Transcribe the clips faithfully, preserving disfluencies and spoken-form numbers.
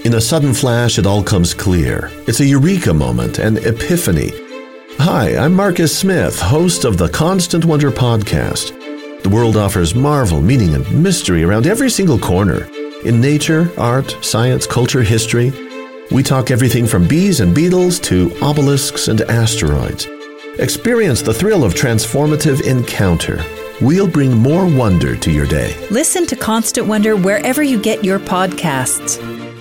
In a sudden flash, it all comes clear. It's a eureka moment, an epiphany. Hi, I'm Marcus Smith, host of the Constant Wonder podcast. The world offers marvel, meaning, and mystery around every single corner. In nature, art, science, culture, history, we talk everything from bees and beetles to obelisks and asteroids. Experience the thrill of transformative encounter. We'll bring more wonder to your day. Listen to Constant Wonder wherever you get your podcasts.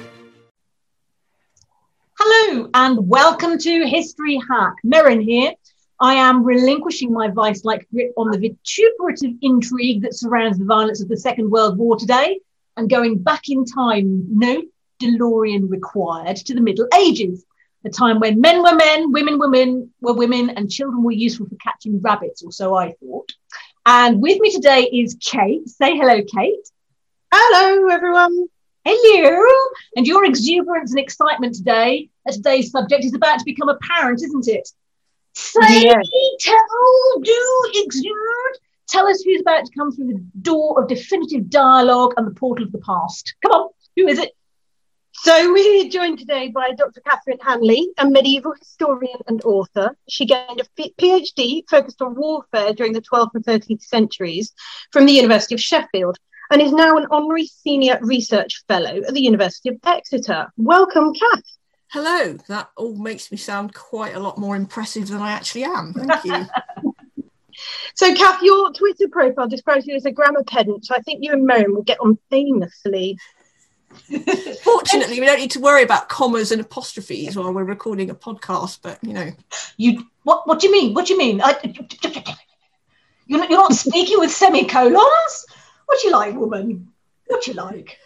Hello and welcome to History Hack. Merrin here. I am relinquishing my vice-like grip on the vituperative intrigue that surrounds the violence of the Second World War today and going back in time, no DeLorean required, to the Middle Ages, a time when men were men, women were men, were women, and children were useful for catching rabbits, or so I thought. And with me today is Kate. Say hello, Kate. Hello, everyone. Hello. And your exuberance and excitement today, at today's subject, is about to become apparent, isn't it? Say, yes. Tell, do, exude. Tell us who's about to come through the door of definitive dialogue and the portal of the past. Come on, who is it? So we're joined today by Doctor Catherine Hanley, a medieval historian and author. She gained a PhD focused on warfare during the twelfth and thirteenth centuries from the University of Sheffield, and is now an honorary senior research fellow at the University of Exeter. Welcome, Kath. Hello. That all makes me sound quite a lot more impressive than I actually am. Thank you. So, Kath, your Twitter profile describes you as a grammar pedant, so I think you and Merrin will get on famously. Fortunately, we don't need to worry about commas and apostrophes while we're recording a podcast, but, you know. You What What do you mean? What do you mean? I, you're, not, you're not speaking with semicolons? What do you like, woman? What do you like?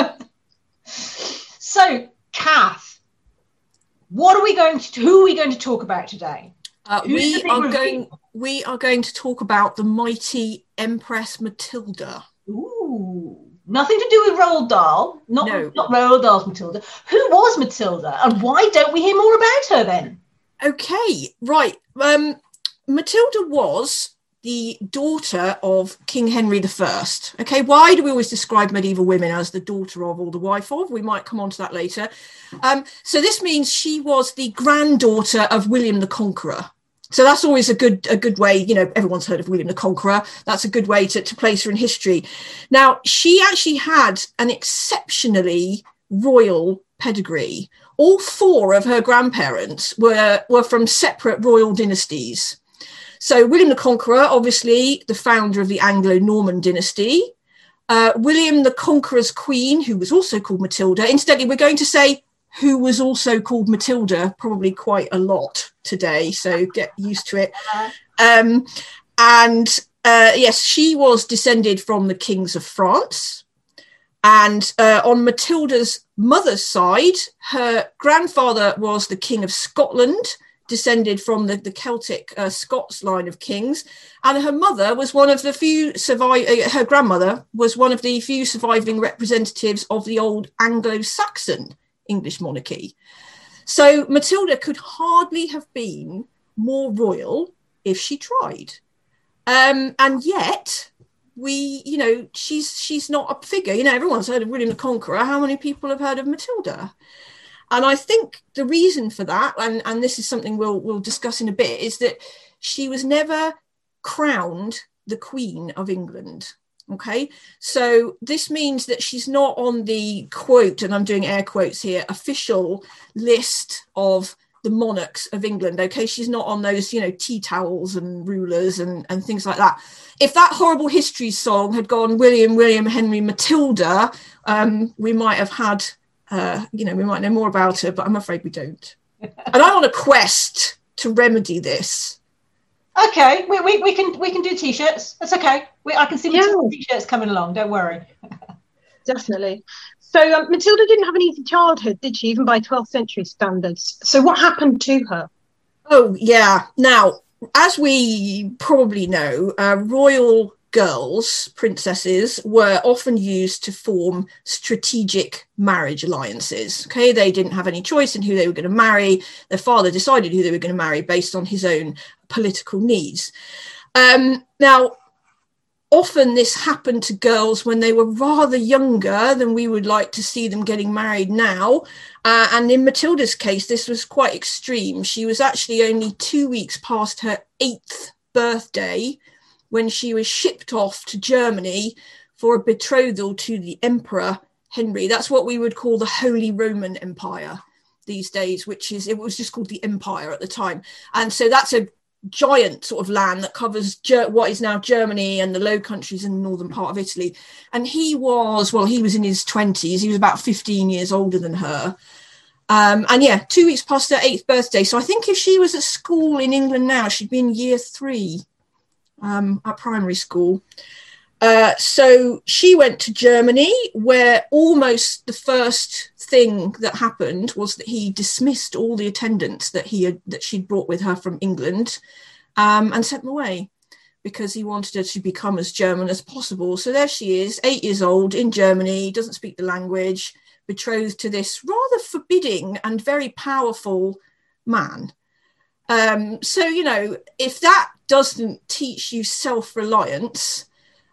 So, Kath, what are we going to, who are we going to talk about today? Uh, we are going. We are going to talk about the mighty Empress Matilda. Ooh, nothing to do with Roald Dahl. Not no. not Roald Dahl's Matilda. Who was Matilda, and why don't we hear more about her then? Okay, right. Um, Matilda was the daughter of King Henry the First. Okay, why do we always describe medieval women as the daughter of or the wife of? We might come on to that later. Um, so this means she was the granddaughter of William the Conqueror. So that's always a good a good way, you know, everyone's heard of William the Conqueror. That's a good way to, to place her in history. Now, she actually had an exceptionally royal pedigree. All four of her grandparents were, were from separate royal dynasties. So William the Conqueror, obviously the founder of the Anglo-Norman dynasty. Uh, William the Conqueror's queen, who was also called Matilda. Incidentally, we're going to say who was also called Matilda probably quite a lot today, so get used to it. Um, and uh, yes, she was descended from the kings of France. And uh, on Matilda's mother's side, her grandfather was the King of Scotland, descended from the, the Celtic uh, Scots line of kings. And her mother was one of the few survive. Uh, her grandmother was one of the few surviving representatives of the old Anglo-Saxon English monarchy. So Matilda could hardly have been more royal if she tried. Um, and yet we, you know, she's she's not a figure. You know, everyone's heard of William the Conqueror. How many people have heard of Matilda? And I think the reason for that, and, and this is something we'll we'll discuss in a bit, is that she was never crowned the Queen of England. Okay, so this means that she's not on the quote, and I'm doing air quotes here, official list of the monarchs of England. Okay, she's not on those, you know, tea towels and rulers and, and things like that. If that horrible history song had gone William, William, Henry, Matilda, um, we might have had, uh, you know, we might know more about her, but I'm afraid we don't. And I'm on a quest to remedy this. Okay, we, we, we can we can do t-shirts. That's okay. We, I can see yeah. t-shirts coming along. Don't worry. Definitely. So um, Matilda didn't have an easy childhood, did she? Even by twelfth century standards. So what happened to her? Oh yeah. Now, as we probably know, uh, royal girls, princesses, were often used to form strategic marriage alliances. Okay, they didn't have any choice in who they were going to marry. Their father decided who they were going to marry based on his own political needs. Um, now, often this happened to girls when they were rather younger than we would like to see them getting married now. Uh, and in Matilda's case, this was quite extreme. She was actually only two weeks past her eighth birthday when she was shipped off to Germany for a betrothal to the Emperor Henry. That's what we would call the Holy Roman Empire these days, which is, it was just called the Empire at the time. And so that's a giant sort of land that covers Ger- what is now Germany and the Low Countries and the northern part of Italy. And he was, well, he was in his twenties. He was about fifteen years older than her. Um, and yeah, two weeks past her eighth birthday. So I think if she was at school in England now, she'd be in year three um, at primary school. Uh, so she went to Germany, where almost the first thing that happened was that he dismissed all the attendants that he had, that she'd brought with her from England, um, and sent them away because he wanted her to become as German as possible. So there she is, eight years old in Germany, doesn't speak the language, betrothed to this rather forbidding and very powerful man. Um, so, you know, if that doesn't teach you self-reliance,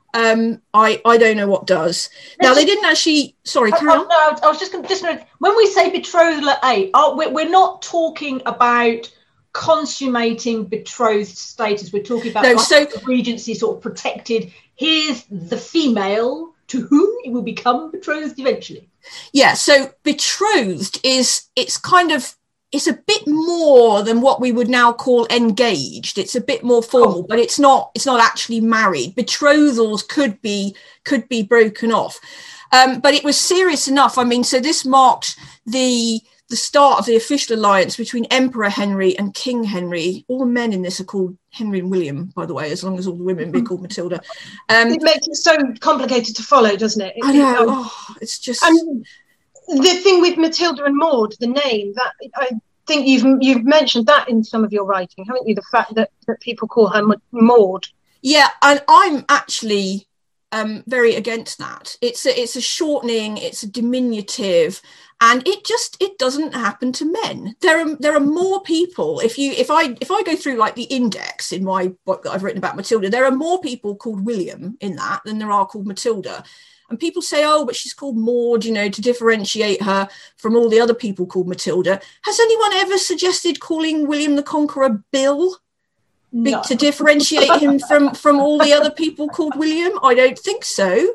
Um, I, I don't know what does. Now, they didn't actually... Sorry, Carol? Oh, no, I was just going to... Just gonna, when we say betrothal at eight, oh, we're, we're not talking about consummating betrothed status. We're talking about no, so, Regency sort of protected. Here's the female to whom it will become betrothed eventually. Yeah, so betrothed is... It's kind of... It's a bit more than what we would now call engaged. It's a bit more formal, oh. but it's not. It's not actually married. Betrothals could be could be broken off, um, but it was serious enough. I mean, so this marked the the start of the official alliance between Emperor Henry and King Henry. All the men in this are called Henry and William, by the way, as long as all the women be called Matilda. Um, it makes it so complicated to follow, doesn't it? it I know. It, oh, it's just. Um, The thing with Matilda and Maud, the name, that I think you've you've mentioned that in some of your writing, haven't you? The fact that, that people call her Maud. Yeah, and I'm actually um, very against that. It's a, it's a shortening, it's a diminutive, and it just it doesn't happen to men. There are there are more people. If you if I if I go through like the index in my book that I've written about Matilda, there are more people called William in that than there are called Matilda. And people say, oh, but she's called Maud, you know, to differentiate her from all the other people called Matilda. Has anyone ever suggested calling William the Conqueror Bill No. to differentiate him from, from all the other people called William? I don't think so.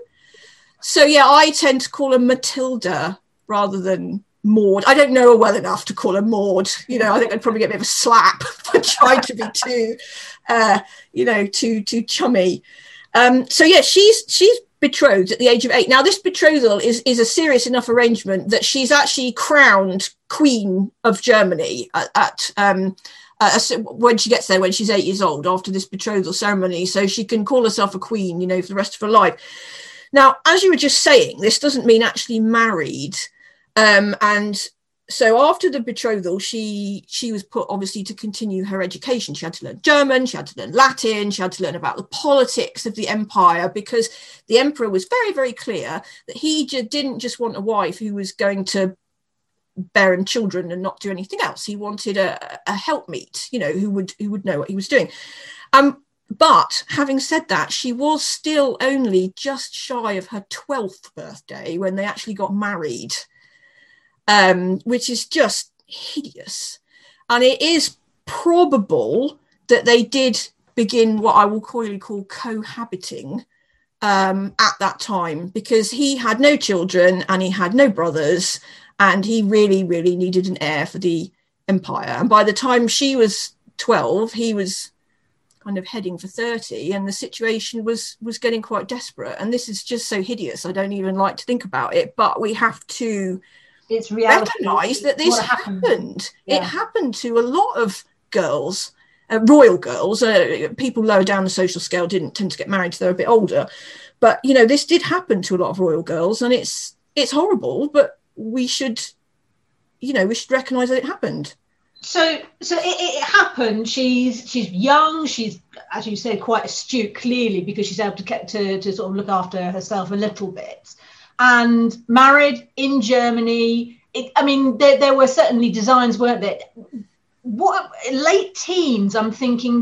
So, yeah, I tend to call her Matilda rather than Maud. I don't know her well enough to call her Maud. You know, I think I'd probably get a bit of a slap for trying to be too, uh, you know, too, too chummy. Um, so, yeah, she's she's... betrothed at the age of eight. Now, this betrothal is, is a serious enough arrangement that she's actually crowned Queen of Germany at, at um, uh, when she gets there, when she's eight years old, after this betrothal ceremony. So she can call herself a queen, you know, for the rest of her life. Now, as you were just saying, this doesn't mean actually married. Um, and so after the betrothal, she she was put, obviously, to continue her education. She had to learn German, she had to learn Latin, she had to learn about the politics of the empire, because the emperor was very, very clear that he j- didn't just want a wife who was going to bear him children and not do anything else. He wanted a, a helpmeet, you know, who would who would know what he was doing. Um, but having said that, she was still only just shy of her twelfth birthday when they actually got married. Um, which is just hideous. And it is probable that they did begin what I will call, call cohabiting um, at that time, because he had no children and he had no brothers, and he really, really needed an heir for the empire. And by the time she was twelve, he was kind of heading for thirty, and the situation was was getting quite desperate. And this is just so hideous. I don't even like to think about it, but we have to It's reality. recognise that this happened. happened. Yeah. It happened to a lot of girls, uh, royal girls. Uh, people lower down the social scale didn't tend to get married till they're a bit older. But, you know, this did happen to a lot of royal girls, and it's it's horrible, but we should, you know, we should recognise that it happened. So, so it, it happened. She's she's young. She's, as you said, quite astute, clearly, because she's able to get to to sort of look after herself a little bit. And married in Germany. It, I mean, there, there were certainly designs, weren't there? What late teens? I'm thinking that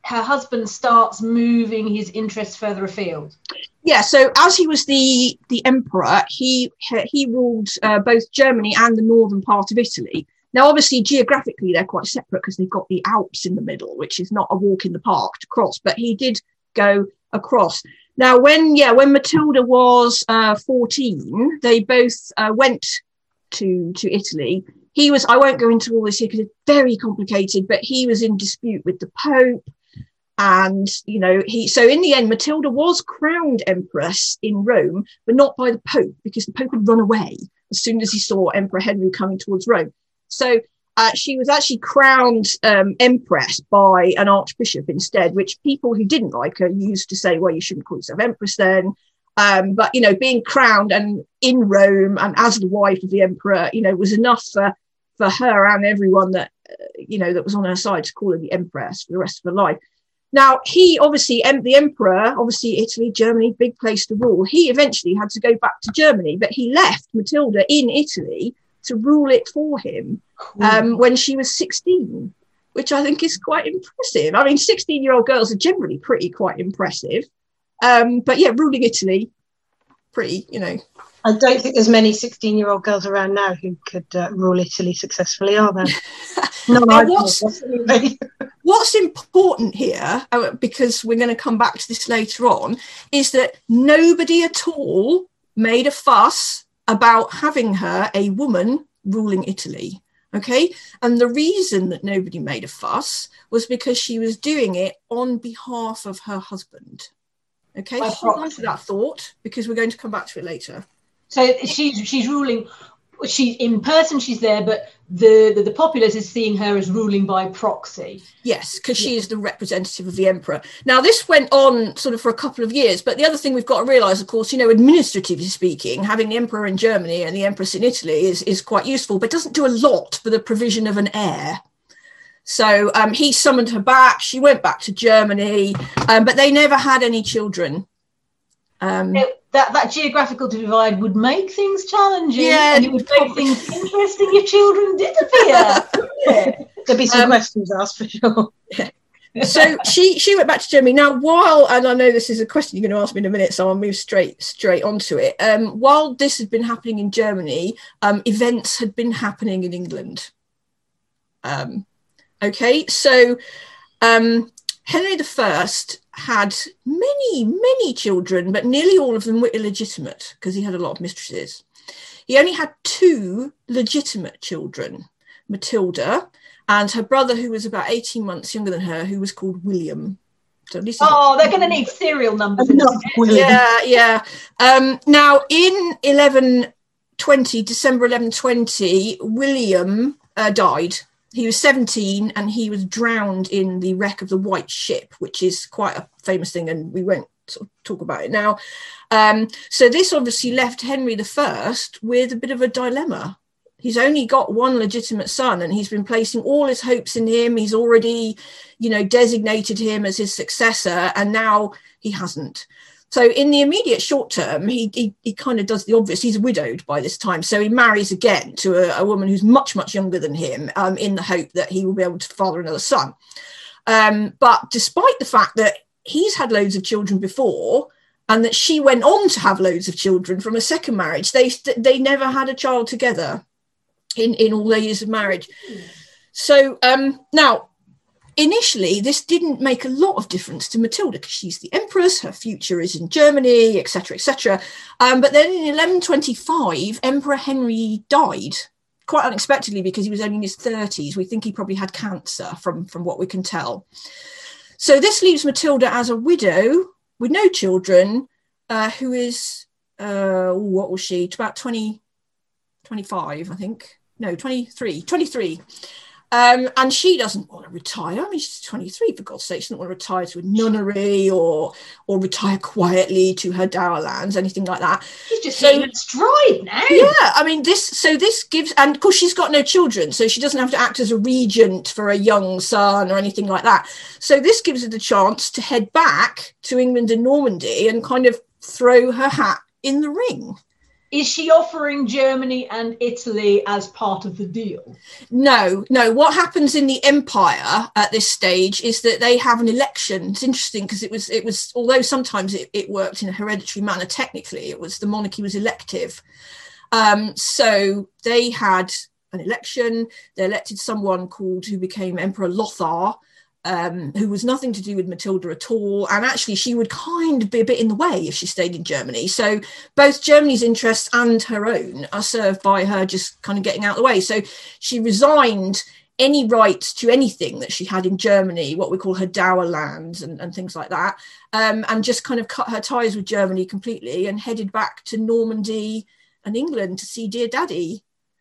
her husband starts moving his interests further afield. Yeah, so as he was the the emperor, he he ruled uh, both Germany and the northern part of Italy. Now, obviously, geographically, they're quite separate because they've got the Alps in the middle, which is not a walk in the park to cross, but he did go across. Now, when, yeah, when Matilda was uh, fourteen, they both uh, went to, to Italy. He was, I won't go into all this here because it's very complicated, but he was in dispute with the Pope. And, you know, he, so in the end, Matilda was crowned empress in Rome, but not by the Pope, because the Pope had run away as soon as he saw Emperor Henry coming towards Rome. So uh, she was actually crowned um, empress by an archbishop instead, which people who didn't like her used to say, well, you shouldn't call yourself empress then. Um, but, you know, being crowned and in Rome and as the wife of the emperor, you know, was enough for, for her and everyone that, uh, you know, that was on her side to call her the empress for the rest of her life. Now, he obviously, the emperor, obviously Italy, Germany, big place to rule. He eventually had to go back to Germany, but he left Matilda in Italy to rule it for him um, when she was sixteen, which I think is quite impressive. I mean, sixteen-year-old girls are generally pretty quite impressive. Um, but yeah, ruling Italy, pretty, you know. I don't think there's many sixteen-year-old girls around now who could uh, rule Italy successfully, are there? No, I what's, what's important here, uh, because we're going to come back to this later on, is that nobody at all made a fuss about having her a woman ruling Italy. Okay. And the reason that nobody made a fuss was because she was doing it on behalf of her husband. Okay. By hold on to that thought, because we're going to come back to it later. So she's she's ruling, she in person she's there, but the, the, the populace is seeing her as ruling by proxy. Yes, because she is the representative of the emperor. Now, this went on sort of for a couple of years, but the other thing we've got to realise, of course, you know, administratively speaking, having the emperor in Germany and the empress in Italy is, is quite useful, but doesn't do a lot for the provision of an heir. So um, he summoned her back, she went back to Germany, um, but they never had any children. Um, it, that, that geographical divide would make things challenging, yeah, and it would make things interesting if children did appear. There'd be some um, questions asked for sure. So she she went back to Germany. Now, while, and I know this is a question you're going to ask me in a minute, so I'll move straight straight onto it. Um, while this had been happening in Germany, um, events had been happening in England. Um, okay, so um, Henry the First had many, many children, but nearly all of them were illegitimate because he had a lot of mistresses. He only had two legitimate children, Matilda and her brother, who was about eighteen months younger than her, who was called William. So this oh, they're going to need serial numbers. Yeah, yeah. Um, now, in eleven twenty, December eleven twenty, William uh, died. He was seventeen and he was drowned in the wreck of the White Ship, which is quite a famous thing, and we won't sort of talk about it now. Um, so this obviously left Henry the First with a bit of a dilemma. He's only got one legitimate son and he's been placing all his hopes in him. He's already, you know, designated him as his successor, and now he hasn't. So in the immediate short term, he, he he kind of does the obvious. He's widowed by this time. So he marries again to a, a woman who's much, much younger than him, um, in the hope that he will be able to father another son. Um, but despite the fact that he's had loads of children before and that she went on to have loads of children from a second marriage, they they never had a child together in, in all their years of marriage. So um, now, initially, this didn't make a lot of difference to Matilda because she's the empress, her future is in Germany, et cetera, et cetera. Um, but then in eleven twenty-five, Emperor Henry died, quite unexpectedly because he was only in his thirties. We think he probably had cancer from, from what we can tell. So this leaves Matilda as a widow with no children, uh, who is, uh, what was she, about twenty, twenty-five, I think. No, twenty-three, twenty-three. Um, and she doesn't want to retire. I mean, she's twenty-three, for God's sake. She doesn't want to retire to a nunnery or or retire quietly to her dower lands, anything like that. She's just so, in stride now. Yeah, I mean, this, so this gives, and of course she's got no children, so she doesn't have to act as a regent for a young son or anything like that. So this gives her the chance to head back to England and Normandy and kind of throw her hat in the ring. Is she offering Germany and Italy as part of the deal? No, no. What happens in the empire at this stage is that they have an election. It's interesting because it was, it was, although sometimes it, it worked in a hereditary manner, technically it was, the monarchy was elective. Um, so they had an election. They elected someone called, who became Emperor Lothar, Um, who was nothing to do with Matilda at all. And actually, she would kind of be a bit in the way if she stayed in Germany. So both Germany's interests and her own are served by her just kind of getting out of the way. So she resigned any right to anything that she had in Germany, what we call her dower lands and, and things like that, um, and just kind of cut her ties with Germany completely and headed back to Normandy and England to see dear daddy.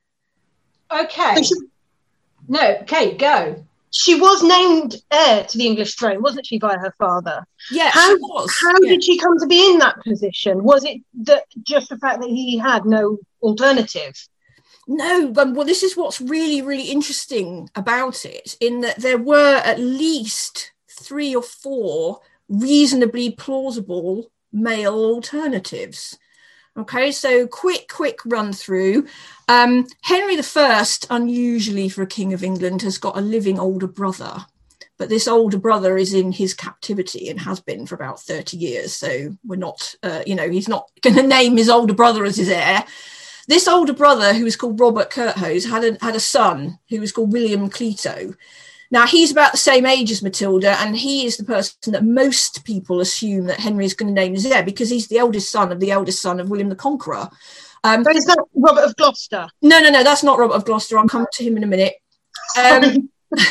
Okay. No, Kate, go. She was named heir to the English throne, wasn't she, by her father? Yeah, how, she was. How yeah. did she come to be in that position? Was it that just the fact that he had no alternative? No, but well, this is what's really, really interesting about it, in that there were at least three or four reasonably plausible male alternatives. Okay, so quick, quick run through. Um, Henry the First, unusually for a king of England, has got a living older brother. But this older brother is in his captivity and has been for about thirty years. So we're not, uh, you know, he's not going to name his older brother as his heir. This older brother, who was called Robert Curthose, had a, had a son who was called William Clito. Now, he's about the same age as Matilda, and he is the person that most people assume that Henry is going to name as heir, because he's the eldest son of the eldest son of William the Conqueror. Um, but is that Robert of Gloucester? No, no, no, that's not Robert of Gloucester. I'll come to him in a minute. Um,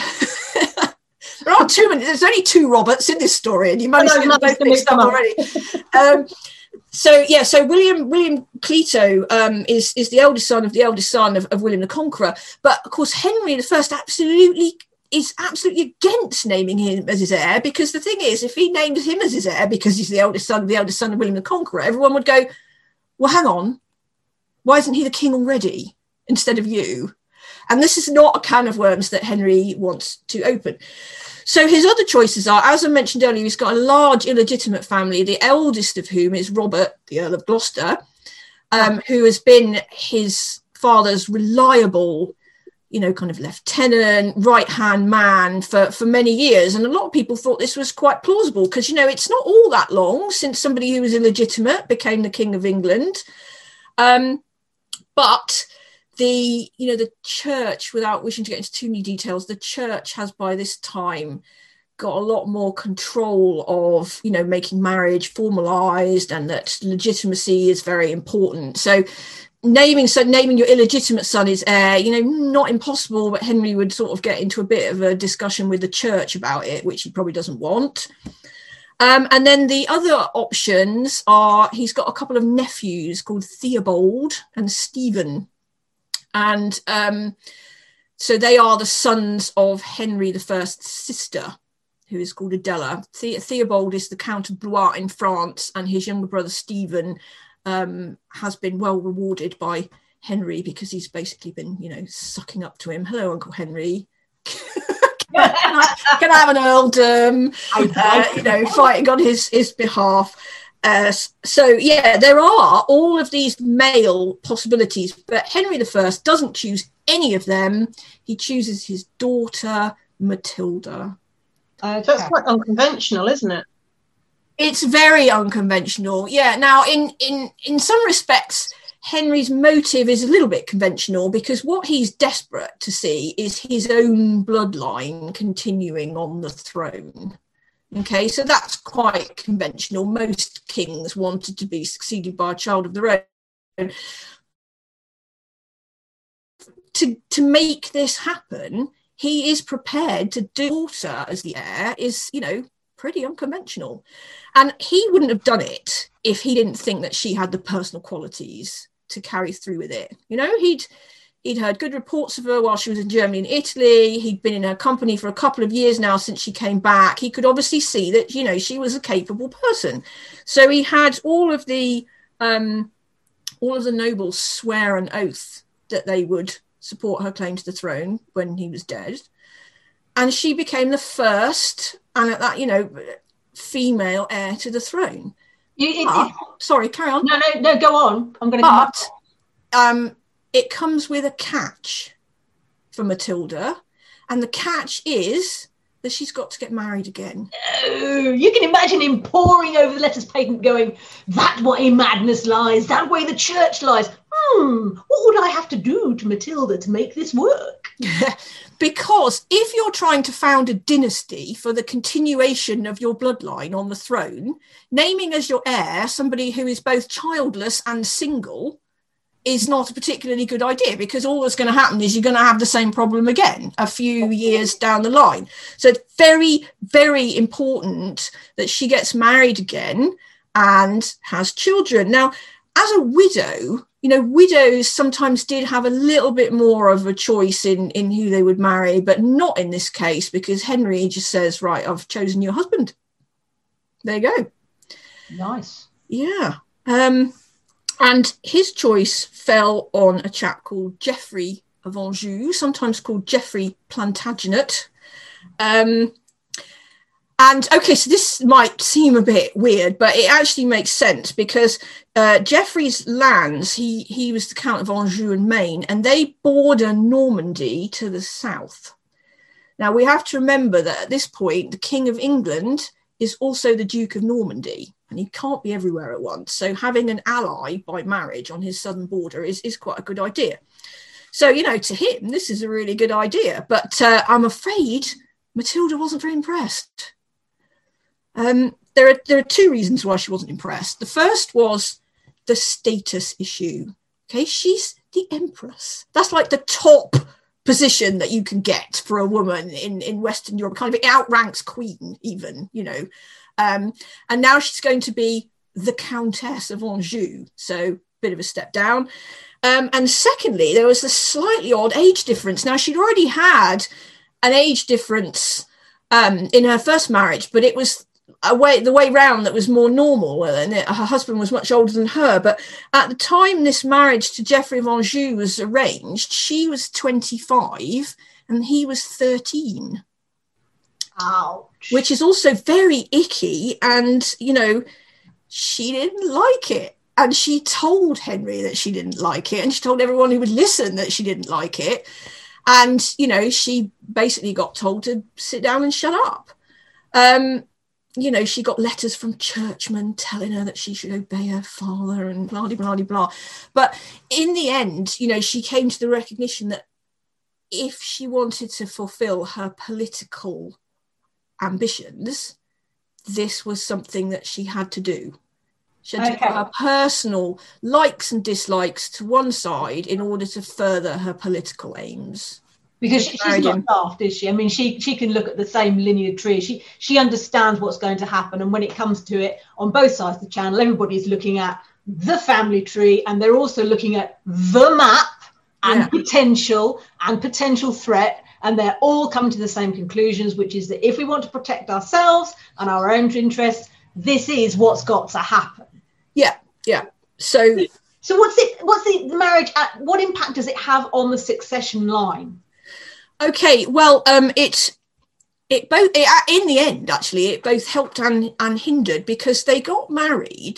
there are two, there's only two Roberts in this story, and you managed to get them both mixed up already. Um, so, yeah, so William William Clito um, is, is the eldest son of the eldest son of, of William the Conqueror. But, of course, Henry the First absolutely... is absolutely against naming him as his heir, because the thing is, if he named him as his heir because he's the eldest son of the eldest son of William the Conqueror, everyone would go, well, hang on, why isn't he the king already instead of you? And this is not a can of worms that Henry wants to open. So his other choices are, as I mentioned earlier, he's got a large illegitimate family, the eldest of whom is Robert, the Earl of Gloucester, um, who has been his father's reliable, you know, kind of lieutenant, right-hand man for, for many years. And a lot of people thought this was quite plausible because, you know, it's not all that long since somebody who was illegitimate became the King of England. Um, but the, you know, the church, without wishing to get into too many details, the church has by this time got a lot more control of, you know, making marriage formalised, and that legitimacy is very important. So naming so naming your illegitimate son is heir, you know, not impossible, but Henry would sort of get into a bit of a discussion with the church about it, which he probably doesn't want. Um, and then the other options are, he's got a couple of nephews called Theobald and Stephen. And um, so they are the sons of Henry the First's sister, who is called Adela. The- Theobald is the Count of Blois in France, and his younger brother Stephen um, has been well rewarded by Henry because he's basically been, you know, sucking up to him. Hello, Uncle Henry. can, I, can I have an earldom? Uh, you know, fighting on his, his behalf. Uh, so, yeah, there are all of these male possibilities, but Henry the First doesn't choose any of them. He chooses his daughter, Matilda. Okay. That's quite unconventional, isn't it? It's very unconventional. Yeah. Now, in, in, in some respects, Henry's motive is a little bit conventional, because what he's desperate to see is his own bloodline continuing on the throne. Okay, so that's quite conventional. Most kings wanted to be succeeded by a child of their own. To, to make this happen, he is prepared to do daughter as the heir is, you know, pretty unconventional. And he wouldn't have done it if he didn't think that she had the personal qualities to carry through with it. You know, he'd he'd heard good reports of her while she was in Germany and Italy. He'd been in her company for a couple of years now since she came back. He could obviously see that, you know, she was a capable person. So he had all of the um, all of the nobles swear an oath that they would support her claim to the throne when he was dead. And she became the first, and at that, you know, female heir to the throne. You, it, But, it, sorry, carry on. no, no, no. Go on. I'm going to. But um, it comes with a catch for Matilda, and the catch is that she's got to get married again. Oh, you can imagine him poring over the letters patent, going, "That way madness lies. That way the church lies. Hmm. What would I have to do to Matilda to make this work?" Because if you're trying to found a dynasty for the continuation of your bloodline on the throne, naming as your heir somebody who is both childless and single is not a particularly good idea, because all that's going to happen is you're going to have the same problem again a few years down the line. So it's very, very important that she gets married again and has children. Now, as a widow, you know, widows sometimes did have a little bit more of a choice in, in who they would marry, but not in this case, because Henry just says, right, I've chosen your husband. There you go. Nice. Yeah. Um, and his choice fell on a chap called Geoffrey of Anjou, sometimes called Geoffrey Plantagenet. Um, And okay, so this might seem a bit weird, but it actually makes sense, because uh, Geoffrey's lands, he, he was the Count of Anjou and Maine, and they border Normandy to the south. Now, we have to remember that at this point, the King of England is also the Duke of Normandy, and he can't be everywhere at once. So having an ally by marriage on his southern border is, is quite a good idea. So, you know, to him, this is a really good idea. But uh, I'm afraid Matilda wasn't very impressed. Um, there are there are two reasons why she wasn't impressed. The first was the status issue. Okay, she's the empress. That's like the top position that you can get for a woman in, in Western Europe. Kind of it outranks queen, even, you know. Um, and now she's going to be the Countess of Anjou. So bit of a step down. Um, and secondly, there was this slightly odd age difference. Now, she'd already had an age difference um, in her first marriage, but it was a way, the way round that was more normal. And it, her husband was much older than her. But at the time this marriage to Geoffrey of Anjou was arranged, she was twenty-five and he was thirteen. Ouch. Which is also very icky. And, you know, she didn't like it. And she told Henry that she didn't like it. And she told everyone who would listen that she didn't like it. And, you know, she basically got told to sit down and shut up. Um, you know, she got letters from churchmen telling her that she should obey her father and blah, blah, blah, blah. But in the end, you know, she came to the recognition that if she wanted to fulfill her political ambitions, this was something that she had to do. She had to Okay. put her personal likes and dislikes to one side in order to further her political aims. Because she, she's Married not him. daft, is she? I mean, she she can look at the same linear tree. She she understands what's going to happen. And when it comes to it, on both sides of the channel, everybody's looking at the family tree, and they're also looking at the map and Yeah. potential and potential threat. And they're all coming to the same conclusions, which is that if we want to protect ourselves and our own interests, this is what's got to happen. Yeah, yeah. So So what's it? What's the, the marriage? At, what impact does it have on the succession line? okay, well, um, it it both it, in the end actually it both helped and and hindered, because they got married.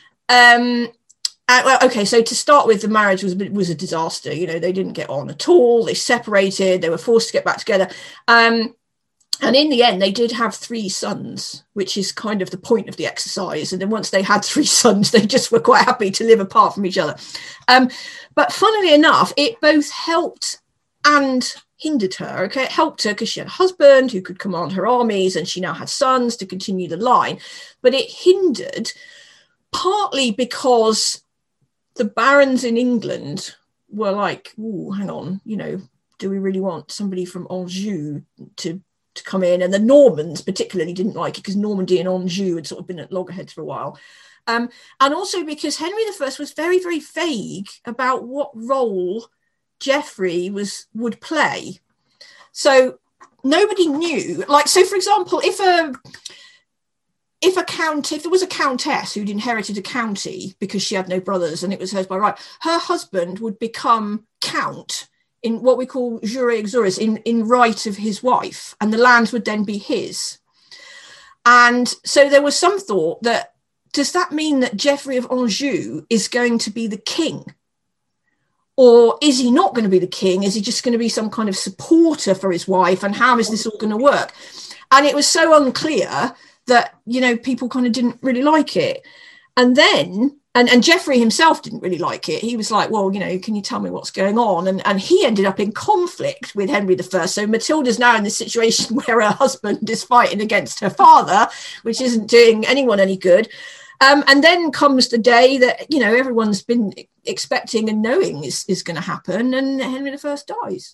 Um, uh, well, okay, so to start with, the marriage was a bit- was a disaster. You know, they didn't get on at all. They separated. They were forced to get back together. Um, and in the end, they did have three sons, which is kind of the point of the exercise. And then once they had three sons, they just were quite happy to live apart from each other. Um, but funnily enough, it both helped and hindered her. Okay, it helped her because she had a husband who could command her armies, and she now had sons to continue the line. But it hindered partly because the barons in England were like, "Ooh, hang on, you know, do we really want somebody from Anjou to to come in?" And the Normans particularly didn't like it, because Normandy and Anjou had sort of been at loggerheads for a while. Um, and also because Henry the First was very, very vague about what role Geoffrey was would play. So nobody knew. Like, so for example, if a if a count if there was a countess who'd inherited a county because she had no brothers and it was hers by right, her husband would become count in what we call jure exuris, in, in right of his wife, and the land would then be his. And so there was some thought that does that mean that Geoffrey of Anjou is going to be the king? Or is he not going to be the king? Is he just going to be some kind of supporter for his wife? And how is this all going to work? And it was so unclear that, you know, people kind of didn't really like it. And then, and, and Geoffrey himself didn't really like it. He was like, well, you know, can you tell me what's going on? And, and he ended up in conflict with Henry the First. So Matilda's now in this situation where her husband is fighting against her father, which isn't doing anyone any good. Um, and then comes the day that, you know, everyone's been expecting and knowing is, is going to happen, and Henry the First dies.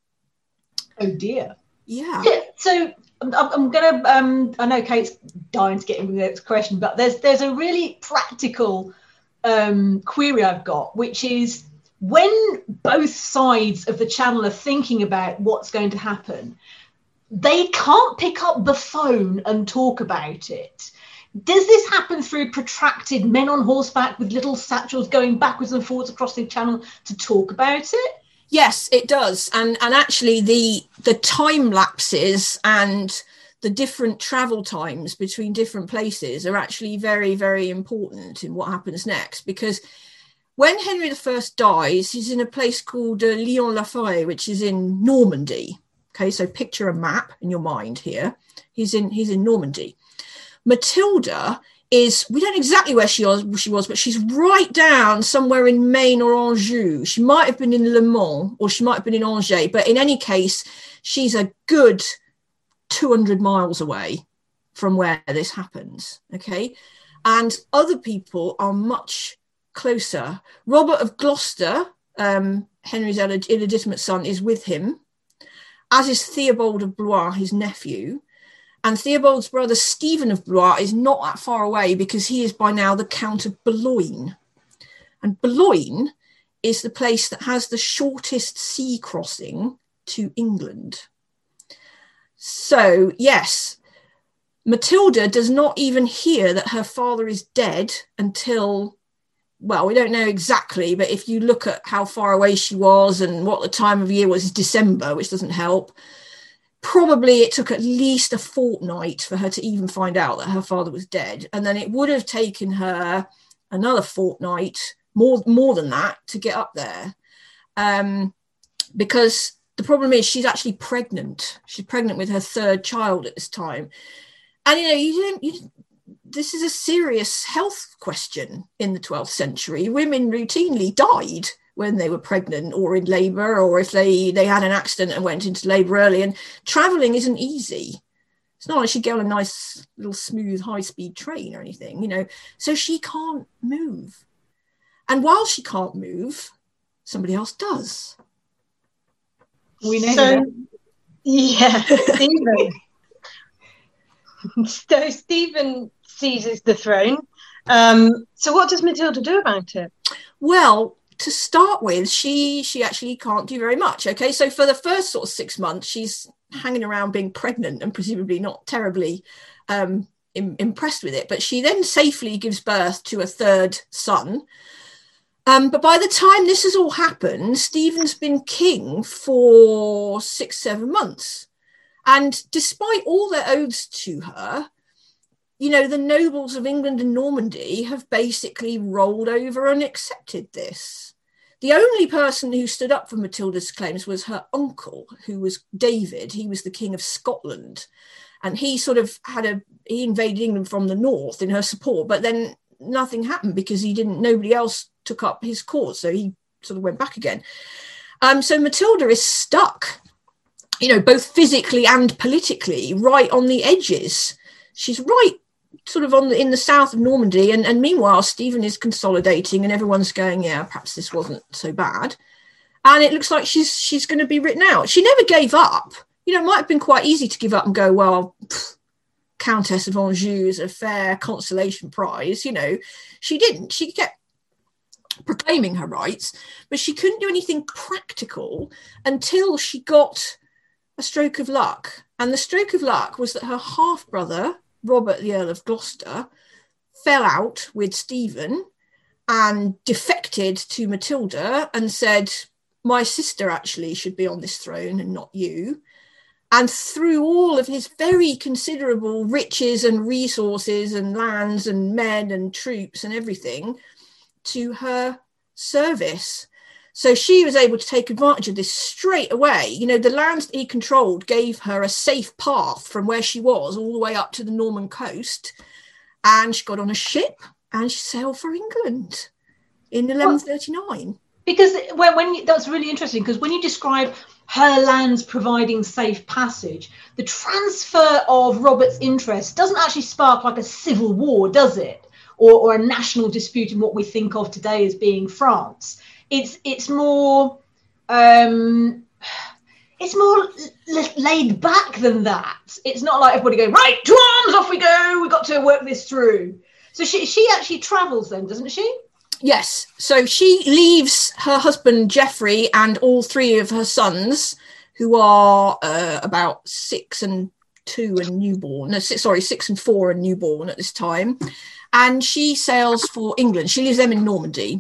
Oh, dear. Yeah. yeah so I'm, I'm going to, um, I know Kate's dying to get into the next question, but there's there's a really practical um, query I've got, which is when both sides of the channel are thinking about what's going to happen, they can't pick up the phone and talk about it. Does this happen through protracted men on horseback with little satchels going backwards and forwards across the channel to talk about it? Yes, it does. And and actually the the time lapses and the different travel times between different places are actually very, very important in what happens next. Because when Henry the First dies, he's in a place called uh, Lyon-la-Forêt, which is in Normandy. Okay, so picture a map in your mind here. He's in he's in Normandy. Matilda is, we don't know exactly where she was, she was, but she's right down somewhere in Maine or Anjou. She might have been in Le Mans, or she might have been in Angers, but in any case, she's a good two hundred miles away from where this happens, okay? And other people are much closer. Robert of Gloucester, um, Henry's illegitimate son, is with him, as is Theobald of Blois, his nephew. And Theobald's brother, Stephen of Blois, is not that far away because he is by now the Count of Boulogne. And Boulogne is the place that has the shortest sea crossing to England. So, yes, Matilda does not even hear that her father is dead until, well, we don't know exactly, but if you look at how far away she was and what the time of year was, December, which doesn't help, probably it took at least a fortnight for her to even find out that her father was dead. And then it would have taken her another fortnight, more, more than that, to get up there. Um, because the problem is she's actually pregnant. She's pregnant with her third child at this time. And, you know, you don't, you, this is a serious health question in the twelfth century. Women routinely died when they were pregnant or in labour, or if they, they had an accident and went into labour early. And travelling isn't easy. It's not like she'd get on a nice little smooth high-speed train or anything, you know. So she can't move. And while she can't move, somebody else does. We know so, that. Yeah, Stephen. So Stephen seizes the throne. Um, so what does Matilda do about it? Well, to start with, she she actually can't do very much. Okay, so for the first sort of six months, she's hanging around being pregnant and presumably not terribly um, im- impressed with it. But she then safely gives birth to a third son. Um, but by the time this has all happened, Stephen's been king for six, seven months. And despite all their oaths to her, you know, the nobles of England and Normandy have basically rolled over and accepted this. The only person who stood up for Matilda's claims was her uncle, who was David. He was the King of Scotland. And he sort of had a, he invaded England from the north in her support, but then nothing happened because he didn't, nobody else took up his cause. So he sort of went back again. Um, so Matilda is stuck, you know, both physically and politically, right on the edges. She's right sort of on the, in the south of Normandy, and, and meanwhile Stephen is consolidating and everyone's going, yeah, perhaps this wasn't so bad, and it looks like she's she's going to be written out. She never gave up. You know, it might have been quite easy to give up and go, well, pff, Countess of Anjou is a fair consolation prize. You know, she didn't. She kept proclaiming her rights, but she couldn't do anything practical until she got a stroke of luck. And the stroke of luck was that her half brother, Robert, the Earl of Gloucester, fell out with Stephen and defected to Matilda and said, my sister actually should be on this throne and not you. and threw all of his very considerable riches and resources and lands and men and troops and everything to her service. So she was able to take advantage of this straight away. You know, the lands that he controlled gave her a safe path from where she was all the way up to the Norman coast. And she got on a ship and she sailed for England in eleven thirty-nine. Because when, when you, that's really interesting, because when you describe her lands providing safe passage, the transfer of Robert's interest doesn't actually spark like a civil war, does it? Or, or a national dispute in what we think of today as being France. It's it's more um, it's more l- laid back than that. It's not like everybody going, right, to arms, off we go. We've got to work this through. So she she actually travels then, doesn't she? Yes. So she leaves her husband, Geoffrey, and all three of her sons, who are uh, about six and two and newborn. No, six, sorry, six and four and newborn at this time. And she sails for England. She leaves them in Normandy.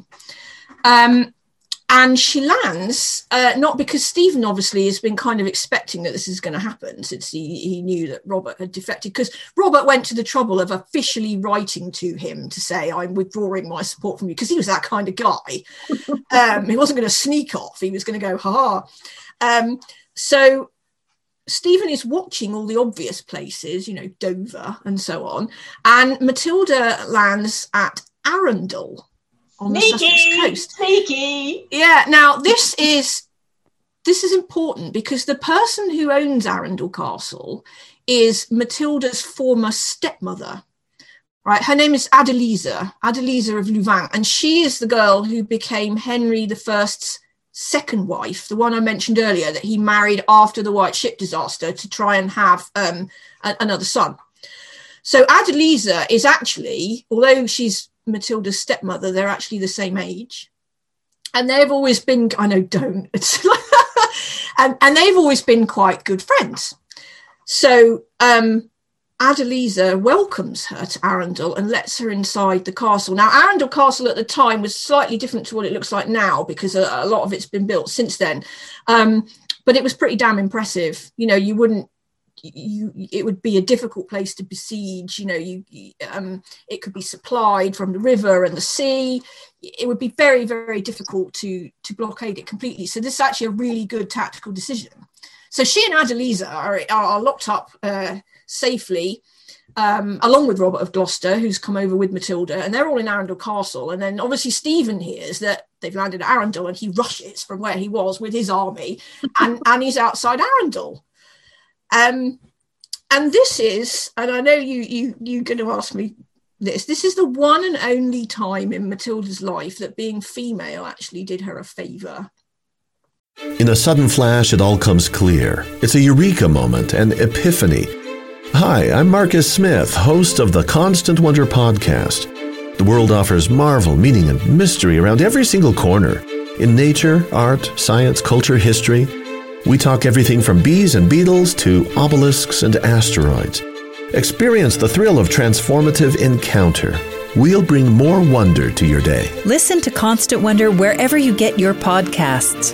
Um, and she lands, uh, not because Stephen obviously has been kind of expecting that this is going to happen since he, he knew that Robert had defected, because Robert went to the trouble of officially writing to him to say, I'm withdrawing my support from you, because he was that kind of guy. Um, he wasn't going to sneak off. He was going to go, ha ha. Um, so Stephen is watching all the obvious places, you know, Dover and so on. And Matilda lands at Arundel on the Sneaky, Sussex coast. Sneaky. Yeah. Now this is this is important because the person who owns Arundel Castle is Matilda's former stepmother. Right. Her name is Adeliza, Adeliza of Louvain, and she is the girl who became Henry the First's second wife, the one I mentioned earlier that he married after the White Ship disaster to try and have um, a- another son. So Adeliza is actually, although she's Matilda's stepmother, they're actually the same age, and they've always been, I know, don't it's and, and they've always been quite good friends. So um Adeliza welcomes her to Arundel and lets her inside the castle. Now, Arundel Castle at the time was slightly different to what it looks like now, because a, a lot of it's been built since then. Um, but it was pretty damn impressive. You know, you wouldn't, you, it would be a difficult place to besiege. You know, you, um, it could be supplied from the river and the sea. It would be very, very difficult to, to blockade it completely. So this is actually a really good tactical decision. So she and Adeliza are, are locked up uh, safely, um, along with Robert of Gloucester, who's come over with Matilda, and they're all in Arundel Castle. And then obviously Stephen hears that they've landed at Arundel, and he rushes from where he was with his army, and, and he's outside Arundel. Um, and this is, and I know you, you, you're going to ask me this, this is the one and only time in Matilda's life that being female actually did her a favour. In a sudden flash, it all comes clear. It's a eureka moment, an epiphany. Hi, I'm Marcus Smith, host of the Constant Wonder podcast. The world offers marvel, meaning, and mystery around every single corner. In nature, art, science, culture, history, we talk everything from bees and beetles to obelisks and asteroids. Experience the thrill of transformative encounter. We'll bring more wonder to your day. Listen to Constant Wonder wherever you get your podcasts.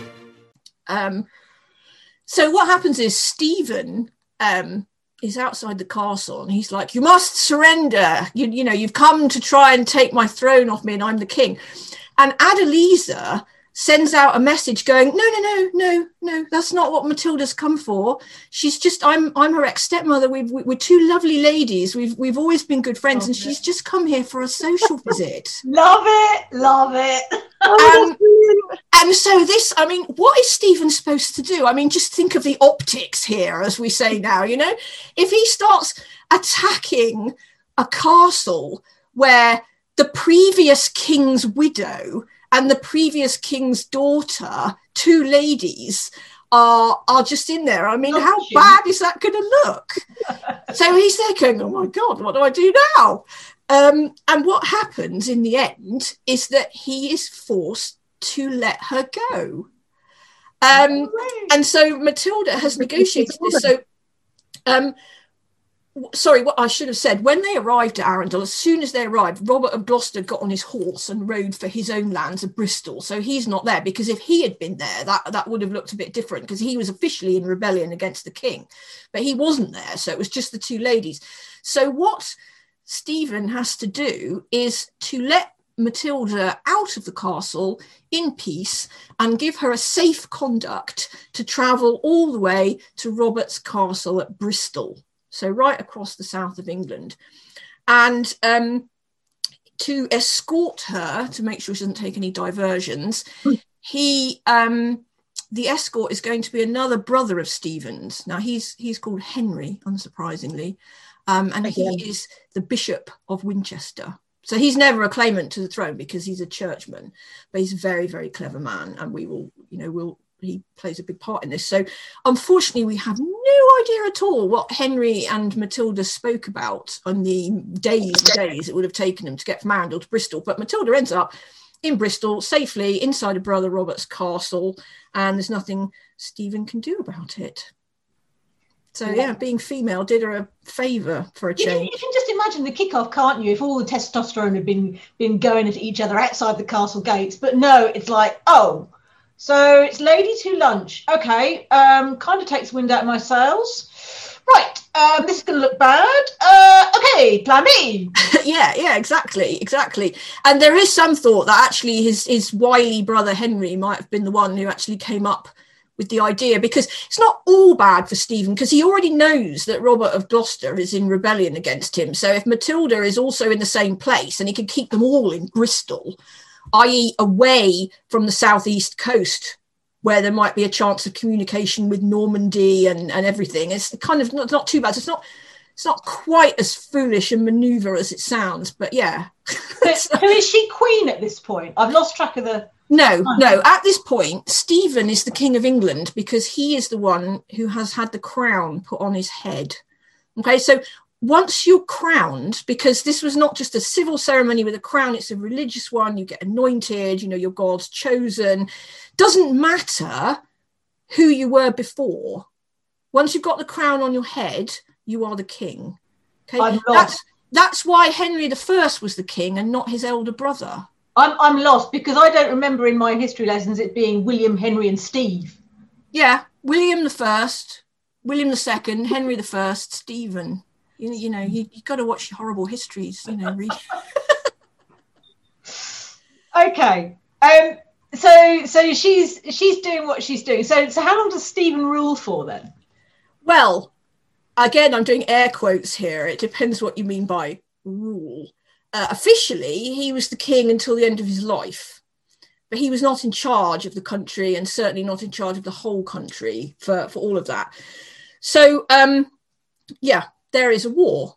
Um, so what happens is Stephen um, is outside the castle, and he's like, you must surrender. You, you know, you've come to try and take my throne off me, and I'm the king. And Adeliza sends out a message going, no, no, no, no, no, that's not what Matilda's come for. She's just, I'm I'm her ex-stepmother. We've, we're two lovely ladies. We've we've always been good friends, love and it. She's just come here for a social visit. Love it, love it. Um, and so this, I mean, what is Stephen supposed to do? I mean, just think of the optics here, as we say now, you know, if he starts attacking a castle where the previous king's widow and the previous king's daughter, two ladies, are are just in there. I mean, how bad is that going to look? So he's there going, oh my God, what do I do now? Um, and what happens in the end is that he is forced to let her go. Um, and so Matilda has negotiated this. So um, sorry, what I should have said, when they arrived at Arundel, as soon as they arrived, Robert of Gloucester got on his horse and rode for his own lands of Bristol. So he's not there, because if he had been there, that, that would have looked a bit different, because he was officially in rebellion against the king, but he wasn't there. So it was just the two ladies. So what Stephen has to do is to let Matilda out of the castle in peace and give her a safe conduct to travel all the way to Robert's castle at Bristol. So right across the south of England. And um, to escort her, to make sure she doesn't take any diversions, he, um, the escort is going to be another brother of Stephen's. Now, he's he's called Henry, unsurprisingly, um, and he Okay. is the Bishop of Winchester. So he's never a claimant to the throne because he's a churchman, but he's a very, very clever man, and we will, you know, we'll, he plays a big part in this. So unfortunately, we have no idea at all what Henry and Matilda spoke about on the days and days it would have taken them to get from Arundel to Bristol. But Matilda ends up in Bristol safely inside of Brother Robert's castle, and there's nothing Stephen can do about it. So yeah, being female did her a favour for a You can, change. you can just imagine the kickoff, can't you? If all the testosterone had been been going at each other outside the castle gates, but no, it's like, oh, so it's lady to lunch. Okay, um, kind of takes wind out of my sails. Right, um, this is going to look bad. Uh, okay, plan B. yeah, yeah, exactly, exactly. And there is some thought that actually his his wily brother Henry might have been the one who actually came up with the idea, because it's not all bad for Stephen, because he already knows that Robert of Gloucester is in rebellion against him. So if Matilda is also in the same place, and he can keep them all in Bristol, that is away from the southeast coast, where there might be a chance of communication with Normandy and, and everything, it's kind of not, not too bad. It's not it's not quite as foolish a manoeuvre as it sounds, but yeah. So, who is she queen at this point? I've lost track of the... No, no. At this point, Stephen is the King of England, because he is the one who has had the crown put on his head. Okay, so once you're crowned, because this was not just a civil ceremony with a crown, it's a religious one, you get anointed, you know, you're God's chosen. Doesn't matter who you were before. Once you've got the crown on your head, you are the king. Okay, I'm lost. that's, that's why Henry the First was the king and not his elder brother. I'm, I'm lost, because I don't remember in my history lessons it being William, Henry and Steve. Yeah, William the First, William the Second, Henry the First, Stephen. You, you know, you, you've got to watch horrible histories, you know, read. Okay. Um, so so she's she's doing what she's doing. So so how long does Stephen rule for then? Well, again, I'm doing air quotes here. It depends what you mean by rule. Uh, officially, he was the king until the end of his life, but he was not in charge of the country, and certainly not in charge of the whole country for, for all of that. So, um, yeah, there is a war,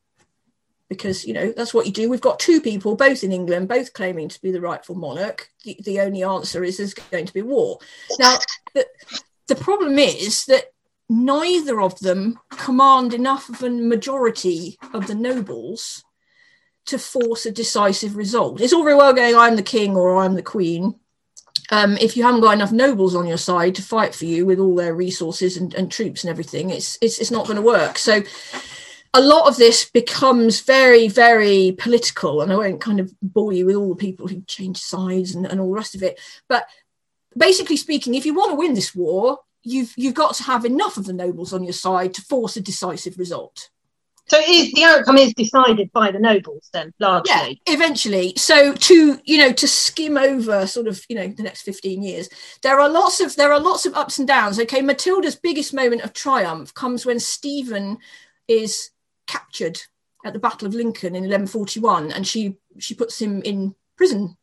because, you know, that's what you do. We've got two people, both in England, both claiming to be the rightful monarch. The, the only answer is there's going to be war. Now, the, the problem is that neither of them command enough of a majority of the nobles to force a decisive result. It's all very well going, I'm the king or I'm the queen. Um, if you haven't got enough nobles on your side to fight for you with all their resources and, and troops and everything, it's, it's, it's not going to work. So a lot of this becomes very, very political, and I won't kind of bore you with all the people who change sides and, and all the rest of it. But basically speaking, if you want to win this war, you've you've got to have enough of the nobles on your side to force a decisive result. So it is, the outcome is decided by the nobles then, largely. Yeah, eventually. So to, you know, to skim over sort of, you know, the next fifteen years, there are lots of there are lots of ups and downs. Okay, Matilda's biggest moment of triumph comes when Stephen is captured at the Battle of Lincoln in eleven forty-one, and she she puts him in prison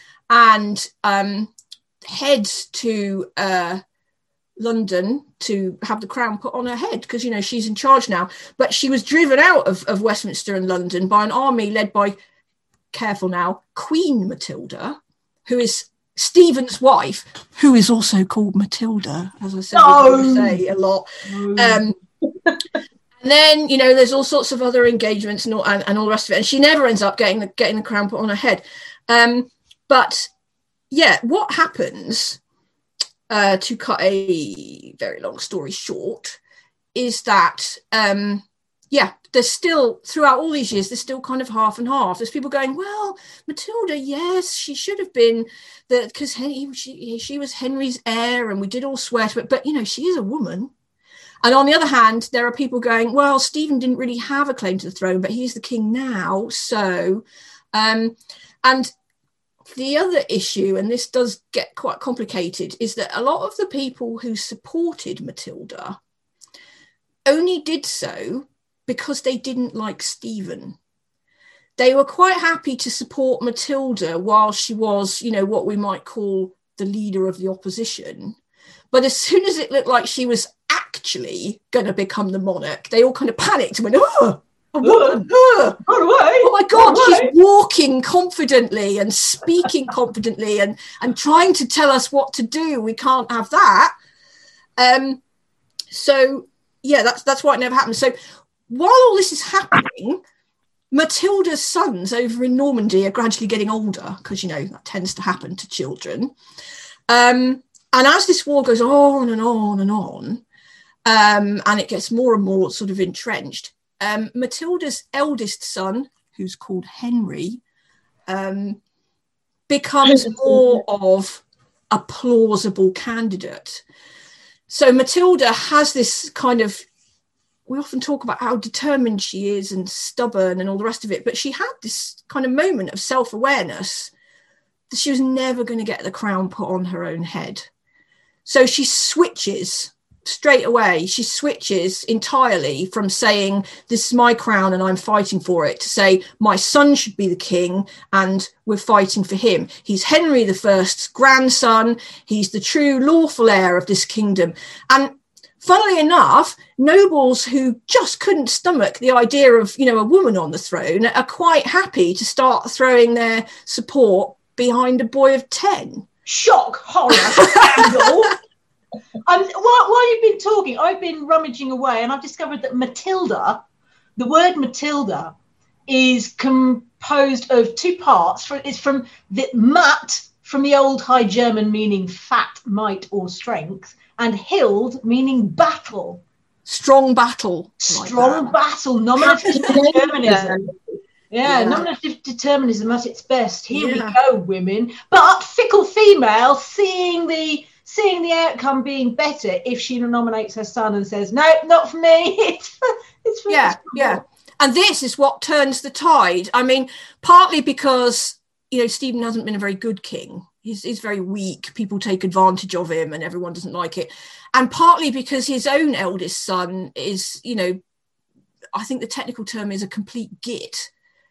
and um, heads to uh, London to have the crown put on her head, because, you know, she's in charge now. But she was driven out of, of Westminster and London by an army led by, careful now, Queen Matilda, who is Stephen's wife, who is also called Matilda, as I said, No. we say a lot. Um, and then, you know, there's all sorts of other engagements and all, and, and all the rest of it. And she never ends up getting the, getting the crown put on her head. Um, but, yeah, what happens... Uh, to cut a very long story short, is that um, yeah, there's still, throughout all these years, there's still kind of half and half. There's people going, well, Matilda, yes, she should have been, the because she, she was Henry's heir and we did all swear to it. But, you know, she is a woman. And on the other hand, there are people going, well, Stephen didn't really have a claim to the throne, but he's the king now. So, um, and the other issue, and this does get quite complicated, is that a lot of the people who supported Matilda only did so because they didn't like Stephen. They were quite happy to support Matilda while she was, you know, what we might call the leader of the opposition. But as soon as it looked like she was actually going to become the monarch, they all kind of panicked and went, oh, a woman, oh, oh my God, she's walking confidently and speaking confidently and, and trying to tell us what to do. We can't have that. Um, so, yeah, that's that's why it never happened. So while all this is happening, Matilda's sons over in Normandy are gradually getting older because, you know, that tends to happen to children. Um, and as this war goes on and on and on, um, and it gets more and more sort of entrenched, um, Matilda's eldest son, who's called Henry, um, becomes more of a plausible candidate. So Matilda has this kind of, we often talk about how determined she is and stubborn and all the rest of it, but she had this kind of moment of self-awareness that she was never going to get the crown put on her own head. So she switches straight away. She switches entirely from saying, this is my crown and I'm fighting for it, to say, my son should be the king and we're fighting for him. He's Henry the First's grandson. He's the true lawful heir of this kingdom. And funnily enough, nobles who just couldn't stomach the idea of, you know, a woman on the throne are quite happy to start throwing their support behind a boy of ten. Shock, horror, scandal. Um, while, while you've been talking, I've been rummaging away and I've discovered that Matilda, the word Matilda, is composed of two parts. It's from the mat, from the old High German meaning fat, might or strength, and hild meaning battle. Strong battle. Strong like battle, nominative determinism. Yeah, Yeah. nominative determinism at its best. Here Yeah. we go, women. But fickle female, seeing the seeing the outcome being better if she nominates her son and says, no, not for me. It's for, it's for Yeah, yeah. And this is what turns the tide. I mean, partly because, you know, Stephen hasn't been a very good king. He's, he's very weak. People take advantage of him and everyone doesn't like it. And partly because his own eldest son is, you know, I think the technical term is a complete git.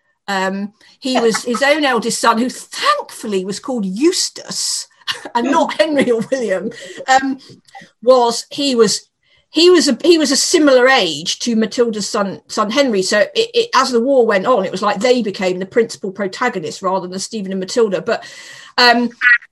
Um, he was his own eldest son, who thankfully was called Eustace and not Henry or William. Um, was he was he was a he was a similar age to Matilda's son son Henry. So it, it, as the war went on, it was like they became the principal protagonists rather than Stephen and Matilda. But um,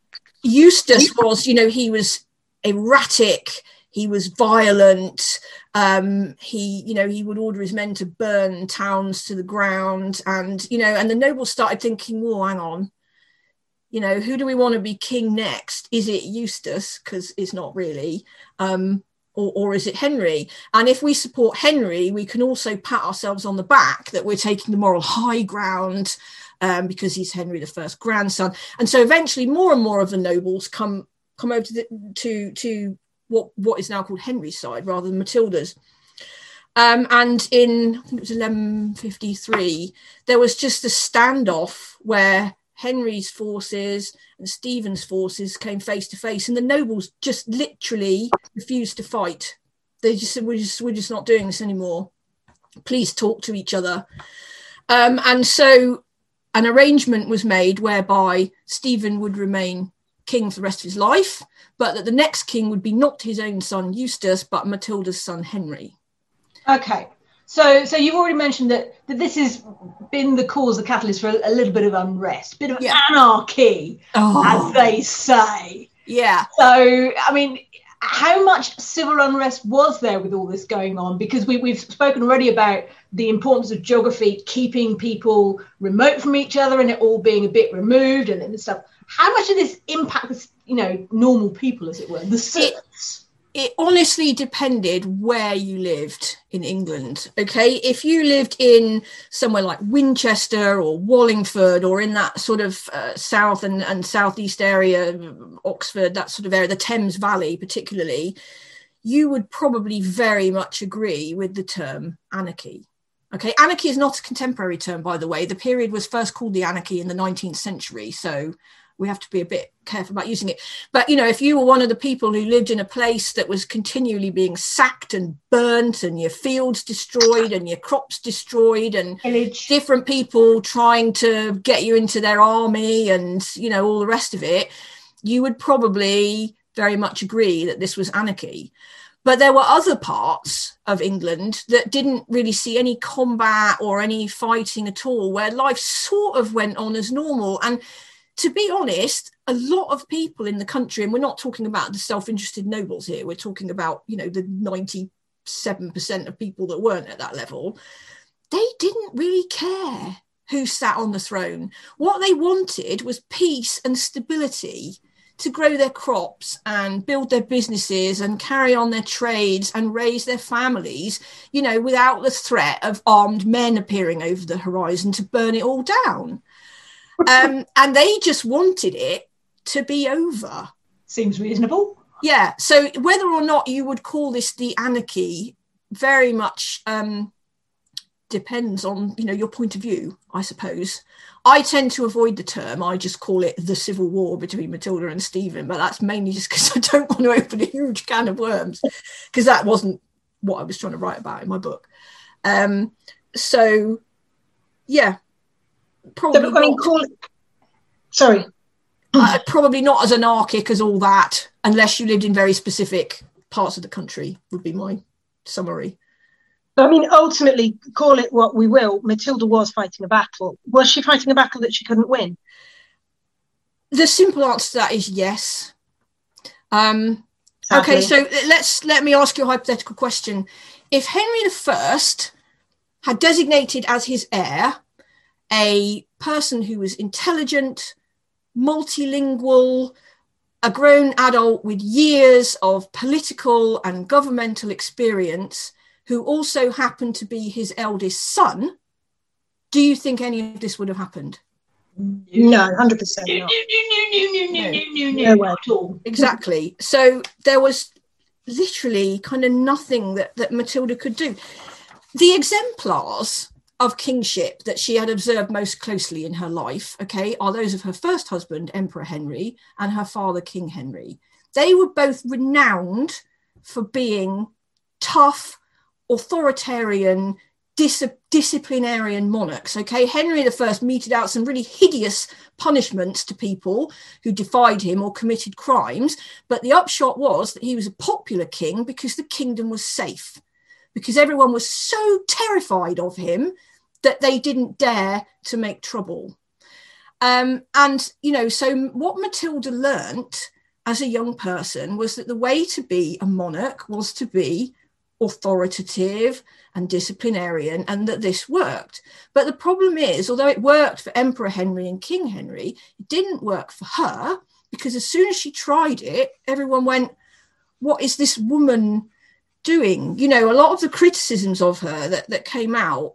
Eustace was, you know, he was erratic. He was violent. Um, he, you know, he would order his men to burn towns to the ground. And, you know, and the nobles started thinking, well, hang on, you know, who do we want to be king next? Is it Eustace? Because it's not really. Um, or, or is it Henry? And if we support Henry, we can also pat ourselves on the back that we're taking the moral high ground um, because he's Henry the First's grandson. And so eventually more and more of the nobles come come over to the, to to what what is now called Henry's side rather than Matilda's. Um, and in, I think it was eleven fifty-three, there was just a standoff where Henry's forces and Stephen's forces came face to face, and the nobles just literally refused to fight. They just said, we're just, we're just not doing this anymore. Please talk to each other. Um, and so an arrangement was made whereby Stephen would remain king for the rest of his life, but that the next king would be not his own son Eustace, but Matilda's son Henry. Okay, so so you've already mentioned that, that this has been the cause, the catalyst for a, a little bit of unrest, bit of Yeah. anarchy, Oh. as they say. Yeah. So, I mean, how much civil unrest was there with all this going on? Because we, we've spoken already about the importance of geography, keeping people remote from each other and it all being a bit removed and, and stuff. How much of this impacts, you know, normal people, as it were, the citizens? it honestly depended where you lived in England. Okay, if you lived in somewhere like Winchester or Wallingford, or in that sort of uh, south and, and southeast area, Oxford, that sort of area, the Thames Valley particularly, you would probably very much agree with the term anarchy. Okay, anarchy is not a contemporary term, by the way. The period was first called the anarchy in the nineteenth century, so we have to be a bit careful about using it. But, you know, if you were one of the people who lived in a place that was continually being sacked and burnt, and your fields destroyed and your crops destroyed, and Village. different people trying to get you into their army and, you know, all the rest of it, you would probably very much agree that this was anarchy. But there were other parts of England that didn't really see any combat or any fighting at all, where life sort of went on as normal. And to be honest, a lot of people in the country, and we're not talking about the self-interested nobles here, we're talking about, you know, the ninety-seven percent of people that weren't at that level, they didn't really care who sat on the throne. What they wanted was peace and stability to grow their crops and build their businesses and carry on their trades and raise their families, you know, without the threat of armed men appearing over the horizon to burn it all down. Um, and they just wanted it to be over. Seems reasonable. Yeah. So whether or not you would call this the anarchy very much um, depends on, you know, your point of view, I suppose. I tend to avoid the term. I just call it the civil war between Matilda and Stephen, but that's mainly just because I don't want to open a huge can of worms, because that wasn't what I was trying to write about in my book. Um, so, yeah. Probably So, I mean, call it, sorry. uh, probably not as anarchic as all that, unless you lived in very specific parts of the country, would be my summary. I mean, ultimately, call it what we will, Matilda was fighting a battle. Was she fighting a battle that she couldn't win? The simple answer to that is yes. Um, okay, so let's let me ask you a hypothetical question. If Henry the First had designated as his heir a person who was intelligent, multilingual, a grown adult with years of political and governmental experience, who also happened to be his eldest son, do you think any of this would have happened? No, one hundred percent not. No way at all. Exactly. So there was literally kind of nothing that, that Matilda could do. The exemplars of kingship that she had observed most closely in her life, okay, are those of her first husband, Emperor Henry, and her father, King Henry. They were both renowned for being tough, authoritarian, dis- disciplinarian monarchs. Okay, Henry the First meted out some really hideous punishments to people who defied him or committed crimes, but the upshot was that he was a popular king because the kingdom was safe, because everyone was so terrified of him that they didn't dare to make trouble. Um, and, you know, so what Matilda learnt as a young person was that the way to be a monarch was to be authoritative and disciplinarian, and that this worked. But the problem is, although it worked for Emperor Henry and King Henry, it didn't work for her, because as soon as she tried it, everyone went, what is this woman doing? You know, a lot of the criticisms of her that, that came out,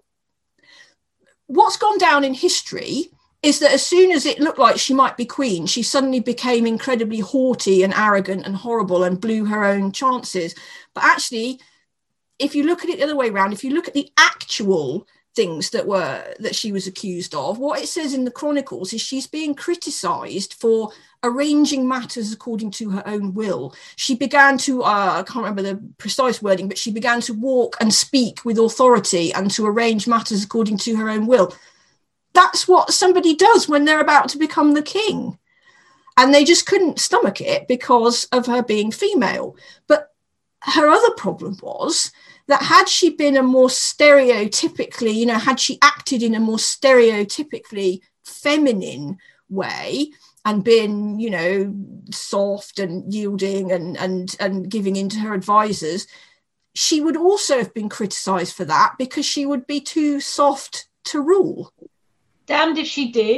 what's gone down in history is that as soon as it looked like she might be queen, she suddenly became incredibly haughty and arrogant and horrible and blew her own chances. But actually, if you look at it the other way around, if you look at the actual things that were that she was accused of, what it says in the Chronicles is she's being criticised for arranging matters according to her own will. She began to, uh, I can't remember the precise wording, but she began to walk and speak with authority and to arrange matters according to her own will. That's what somebody does when they're about to become the king. And they just couldn't stomach it because of her being female. But her other problem was that had she been a more stereotypically, you know, had she acted in a more stereotypically feminine way and been, you know, soft and yielding and and and giving in to her advisors, she would also have been criticised for that because she would be too soft to rule. Damned if she did,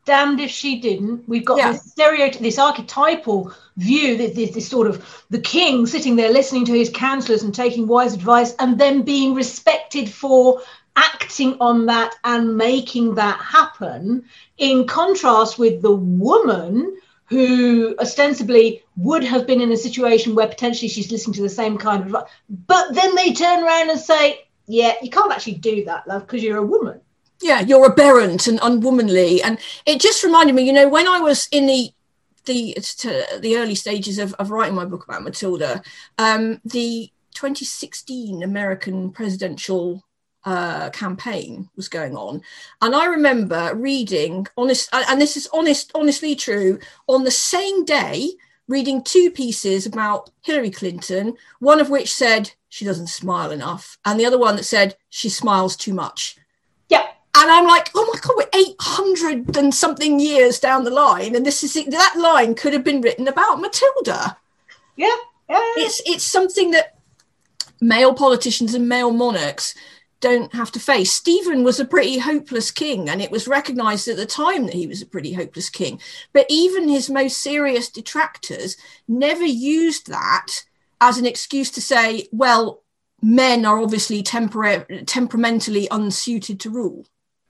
damned if she didn't. We've got Yeah. this stereotype, this archetypal view, this, this, this sort of the king sitting there listening to his counsellors and taking wise advice and then being respected for acting on that and making that happen, in contrast with the woman who ostensibly would have been in a situation where potentially she's listening to the same kind of advice, but then they turn around and say, yeah, you can't actually do that, love, because you're a woman. Yeah, you're aberrant and unwomanly. And it just reminded me, you know, when I was in the the to the early stages of, of writing my book about Matilda, um, the twenty sixteen American presidential uh, campaign was going on. And I remember reading, honest, and this is honest, honestly true, on the same day, reading two pieces about Hillary Clinton, one of which said she doesn't smile enough, and the other one that said she smiles too much. Yeah. And I'm like, oh my God, we're eight hundred and something years down the line. And this is that line could have been written about Matilda. Yeah. yeah. It's it's something that male politicians and male monarchs don't have to face. Stephen was a pretty hopeless king, and it was recognised at the time that he was a pretty hopeless king. But even his most serious detractors never used that as an excuse to say, well, men are obviously tempera- temperamentally unsuited to rule.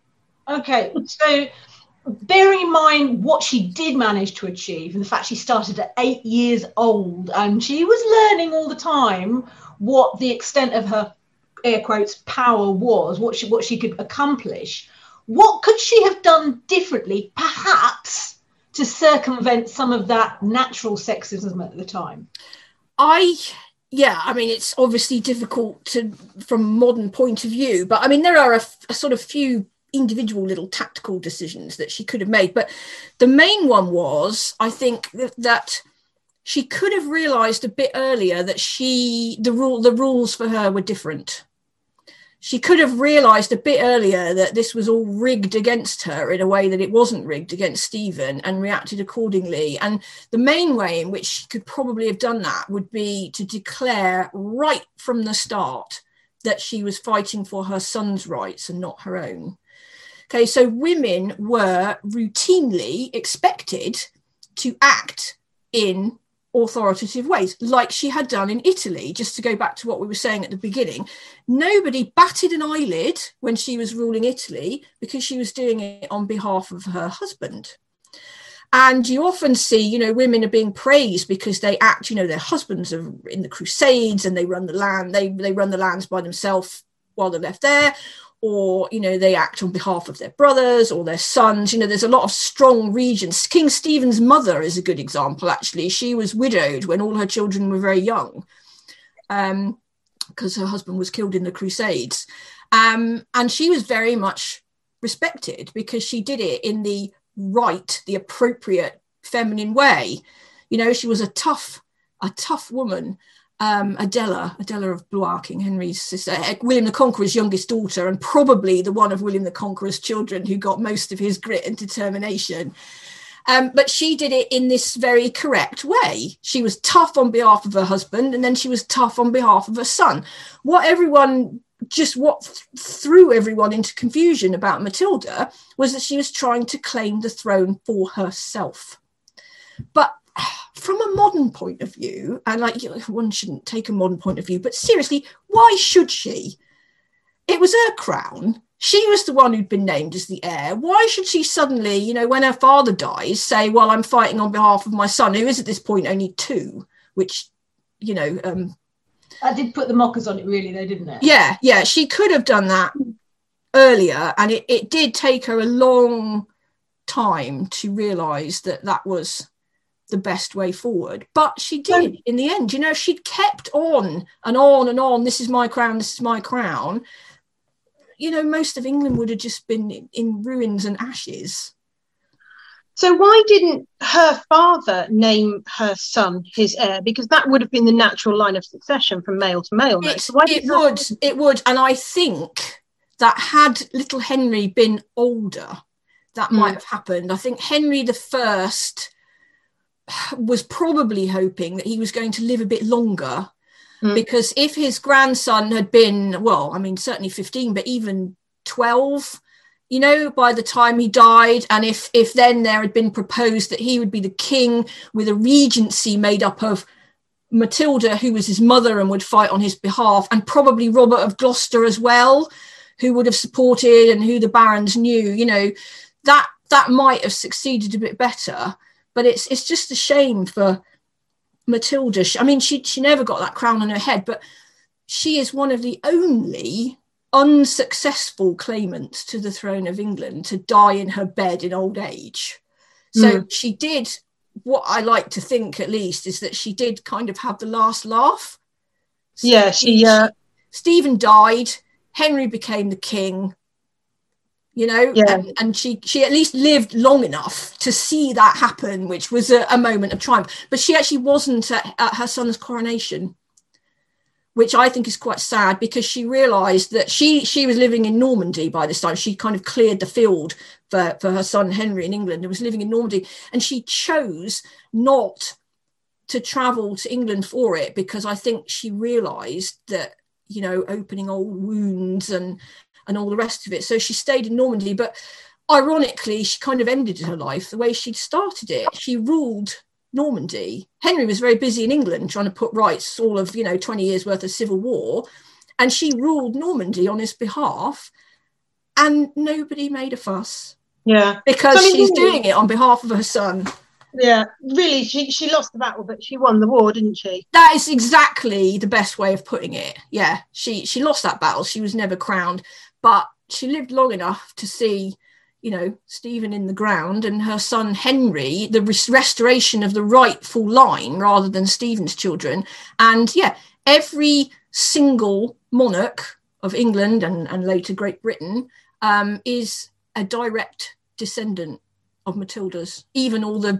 Okay, so bearing in mind what she did manage to achieve and the fact she started at eight years old and she was learning all the time what the extent of her, air quotes, power was, what she, what she could accomplish, what could she have done differently, perhaps, to circumvent some of that natural sexism at the time? I... Yeah, I mean, it's obviously difficult to, from a modern point of view, but I mean, there are a, a sort of few individual little tactical decisions that she could have made. But the main one was, I think, that, that she could have realised a bit earlier that she, the rule, the rules for her were different. She could have realised a bit earlier that this was all rigged against her in a way that it wasn't rigged against Stephen, and reacted accordingly. And the main way in which she could probably have done that would be to declare right from the start that she was fighting for her son's rights and not her own. Okay, so women were routinely expected to act in authoritative ways, like she had done in Italy. Just to go back to what we were saying at the beginning, nobody batted an eyelid when she was ruling Italy because she was doing it on behalf of her husband. And you often see, you know, women are being praised because they act, you know, their husbands are in the Crusades and they run the land, they, they run the lands by themselves while they're left there. Or, you know, they act on behalf of their brothers or their sons. You know, there's a lot of strong regions. King Stephen's mother is a good example, actually. She was widowed when all her children were very young, um, because her husband was killed in the Crusades. Um, and she was very much respected because she did it in the right, the appropriate feminine way. You know, she was a tough, a tough woman. Um, Adela, Adela of Blois, King Henry's sister, William the Conqueror's youngest daughter, and probably the one of William the Conqueror's children who got most of his grit and determination. Um, but she did it in this very correct way. She was tough on behalf of her husband, and then she was tough on behalf of her son. What everyone, just what th- threw everyone into confusion about Matilda was that she was trying to claim the throne for herself. But from a modern point of view, and like one shouldn't take a modern point of view, but seriously, why should she? It was her crown. She was the one who'd been named as the heir. Why should she suddenly, you know, when her father dies, say, well, I'm fighting on behalf of my son, who is at this point only two, which, you know... Um, that did put the mockers on it, really, though, didn't it? Yeah, yeah, she could have done that earlier, and it, it did take her a long time to realise that that was the best way forward, but she did so, in the end. You know, she'd kept on and on and on, this is my crown, this is my crown. You know, most of England would have just been in, in ruins and ashes. So why didn't her father name her son his heir? Because that would have been the natural line of succession from male to male. It, so why it would, her... it would. And I think that had little Henry been older, that mm. might have happened. I think Henry the First was probably hoping that he was going to live a bit longer, mm. because if his grandson had been, well, I mean, certainly fifteen, but even twelve, you know, by the time he died, and if if then there had been proposed that he would be the king with a regency made up of Matilda, who was his mother and would fight on his behalf, and probably Robert of Gloucester as well, who would have supported and who the barons knew, you know, that that might have succeeded a bit better. But it's it's just a shame for Matilda. I mean, she she never got that crown on her head, but she is one of the only unsuccessful claimants to the throne of England to die in her bed in old age. So mm. she did, what I like to think at least, is that she did kind of have the last laugh. So yeah, she... Uh... Stephen died, Henry became the king, you know, yeah. and, and she, she at least lived long enough to see that happen, which was a, a moment of triumph. But she actually wasn't at, at her son's coronation, which I think is quite sad, because she realised that she she was living in Normandy by this time. She kind of cleared the field for, for her son Henry in England and was living in Normandy. And she chose not to travel to England for it, because I think she realised that, you know, opening old wounds and, and all the rest of it. So she stayed in Normandy. But ironically, she kind of ended her life the way she'd started it. She ruled Normandy. Henry was very busy in England trying to put rights all of, you know, twenty years worth of civil war, and she ruled Normandy on his behalf, and nobody made a fuss. Yeah, because I mean, she's really, doing it on behalf of her son. Yeah, really, she she lost the battle, but she won the war, didn't she? That is exactly the best way of putting it. Yeah, she she lost that battle. She was never crowned, but she lived long enough to see, you know, Stephen in the ground, and her son Henry, the res- restoration of the rightful line rather than Stephen's children. And yeah, every single monarch of England and, and later Great Britain um, is a direct descendant of Matilda's. Even all the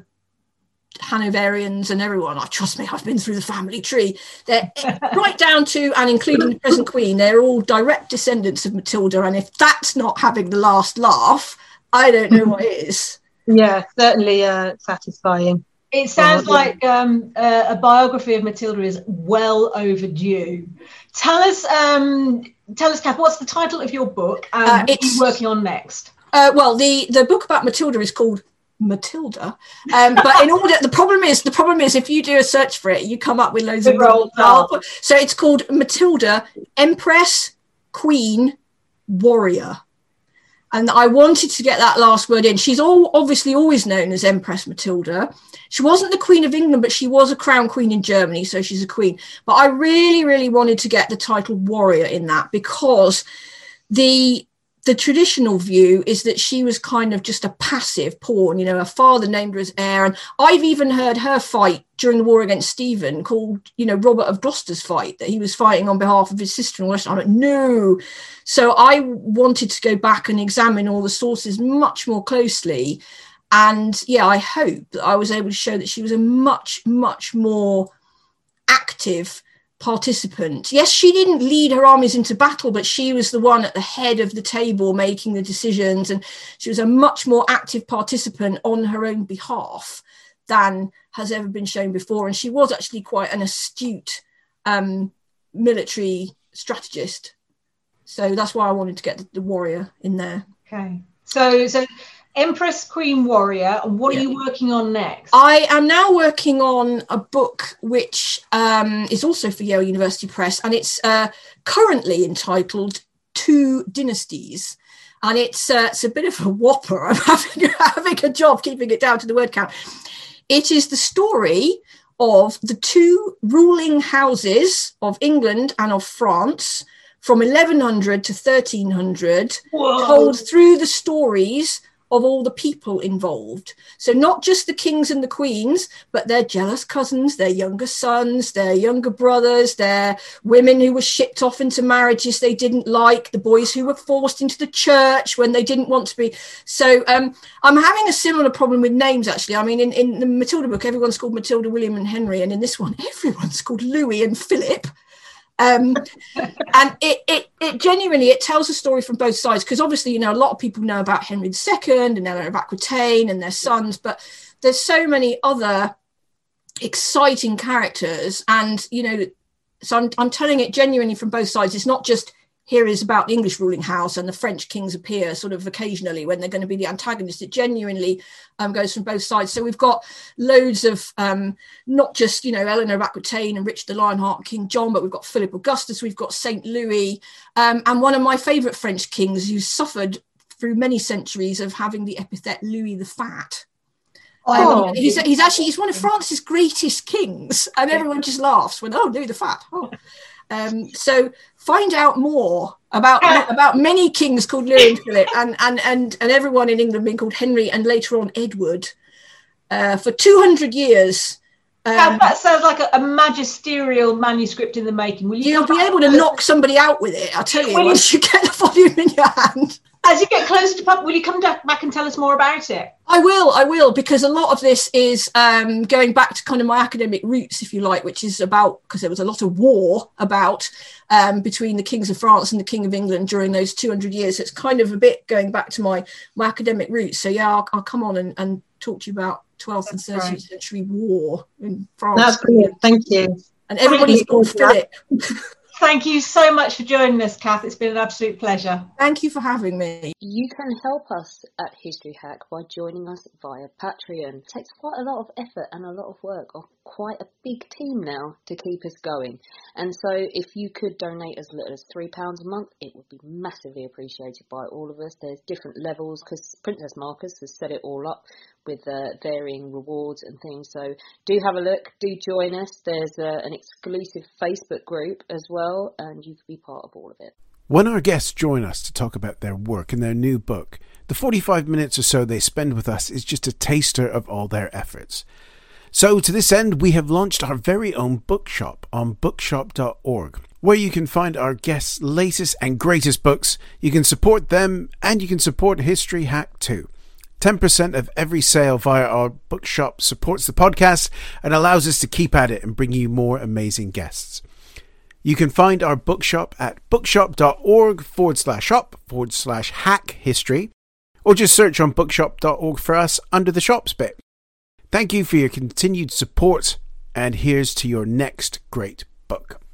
Hanoverians and everyone, oh, trust me, I've been through the family tree. They're right down to and including the present queen. They're all direct descendants of Matilda. And if that's not having the last laugh, I don't know what is. Yeah, certainly uh, satisfying. It sounds like um, uh, a biography of Matilda is well overdue. Tell us, um, tell us, Kath, what's the title of your book, and uh, what are you working on next? Uh, well, the the book about Matilda is called Matilda, um, but in order, the problem is the problem is if you do a search for it, you come up with loads of roles. So it's called Matilda, Empress, Queen, Warrior. And I wanted to get that last word in. She's all obviously always known as Empress Matilda. She wasn't the Queen of England, but she was a crown queen in Germany, so she's a queen. But I really, really wanted to get the title warrior in that, because the the traditional view is that she was kind of just a passive pawn. You know, her father named her as heir. And I've even heard her fight during the war against Stephen, called, you know, Robert of Gloucester's fight, that he was fighting on behalf of his sister and all that. I'm like, no. So I wanted to go back and examine all the sources much more closely. And yeah, I hope that I was able to show that she was a much, much more active participant. Yes, she didn't lead her armies into battle, but she was the one at the head of the table making the decisions, and she was a much more active participant on her own behalf than has ever been shown before. And she was actually quite an astute um, military strategist. So that's why I wanted to get the, the warrior in there. Okay. So, so Empress, Queen, Warrior. What yeah. are you working on next? I am now working on a book which um, is also for Yale University Press, and it's uh, currently entitled Two Dynasties. And it's uh, it's a bit of a whopper. I'm having, having a job keeping it down to the word count. It is the story of the two ruling houses of England and of France from eleven hundred to thirteen hundred, Whoa. Told through the stories of all the people involved. So not just the kings and the queens, but their jealous cousins, their younger sons, their younger brothers, their women who were shipped off into marriages they didn't like, the boys who were forced into the church when they didn't want to be. So um, I'm having a similar problem with names, actually. I mean, in, in the Matilda book, everyone's called Matilda, William and Henry. And in this one, everyone's called Louis and Philip. Um, and it, it, it genuinely, it tells a story from both sides, because obviously, you know, a lot of people know about Henry the Second and Eleanor of Aquitaine and their sons, but there's so many other exciting characters. And, you know, so I'm, I'm telling it genuinely from both sides. It's not just here is about the English ruling house, and the French kings appear sort of occasionally when they're going to be the antagonists. It genuinely um, goes from both sides. So we've got loads of um, not just, you know, Eleanor of Aquitaine and Richard the Lionheart and King John, but we've got Philip Augustus, we've got Saint Louis, um, and one of my favourite French kings who suffered through many centuries of having the epithet Louis the Fat. Oh. Um, he's, he's actually he's one of France's greatest kings, and everyone just laughs when, oh, Louis the Fat. Oh. Um, so find out more about about many kings called Louis and Philip, and, and, and, and everyone in England being called Henry and later on Edward uh, for two hundred years. Um, that, that sounds like a, a magisterial manuscript in the making. Will you you'll be able to knock somebody out with it, I'll tell you, will once you, you get the volume in your hand. As you get closer to pub, will you come back and tell us more about it? I will, I will, because a lot of this is um, going back to kind of my academic roots, if you like, which is about, because there was a lot of war about um, between the kings of France and the King of England during those two hundred years. So it's kind of a bit going back to my, my academic roots. So yeah, I'll, I'll come on and, and talk to you about twelfth and thirteenth right. century war in France. That's brilliant, thank you. And everybody's called Philip. Thank you so much for joining us, Kath. It's been an absolute pleasure. Thank you for having me. You can help us at History Hack by joining us via Patreon. It takes quite a lot of effort and a lot of work of quite a big team now to keep us going. And so if you could donate as little as three pounds a month, it would be massively appreciated by all of us. There's different levels because Princess Marcus has set it all up with uh, varying rewards and things. So do have a look, do join us. There's uh, an exclusive Facebook group as well, and you can be part of all of it. When our guests join us to talk about their work and their new book, the forty-five minutes or so they spend with us is just a taster of all their efforts. So to this end, we have launched our very own bookshop on bookshop dot org, where you can find our guests' latest and greatest books. You can support them, and you can support History Hack too. ten percent of every sale via our bookshop supports the podcast and allows us to keep at it and bring you more amazing guests. You can find our bookshop at bookshop dot org forward slash shop forward slash hack history, or just search on bookshop dot org for us under the shops bit. Thank you for your continued support, and here's to your next great book.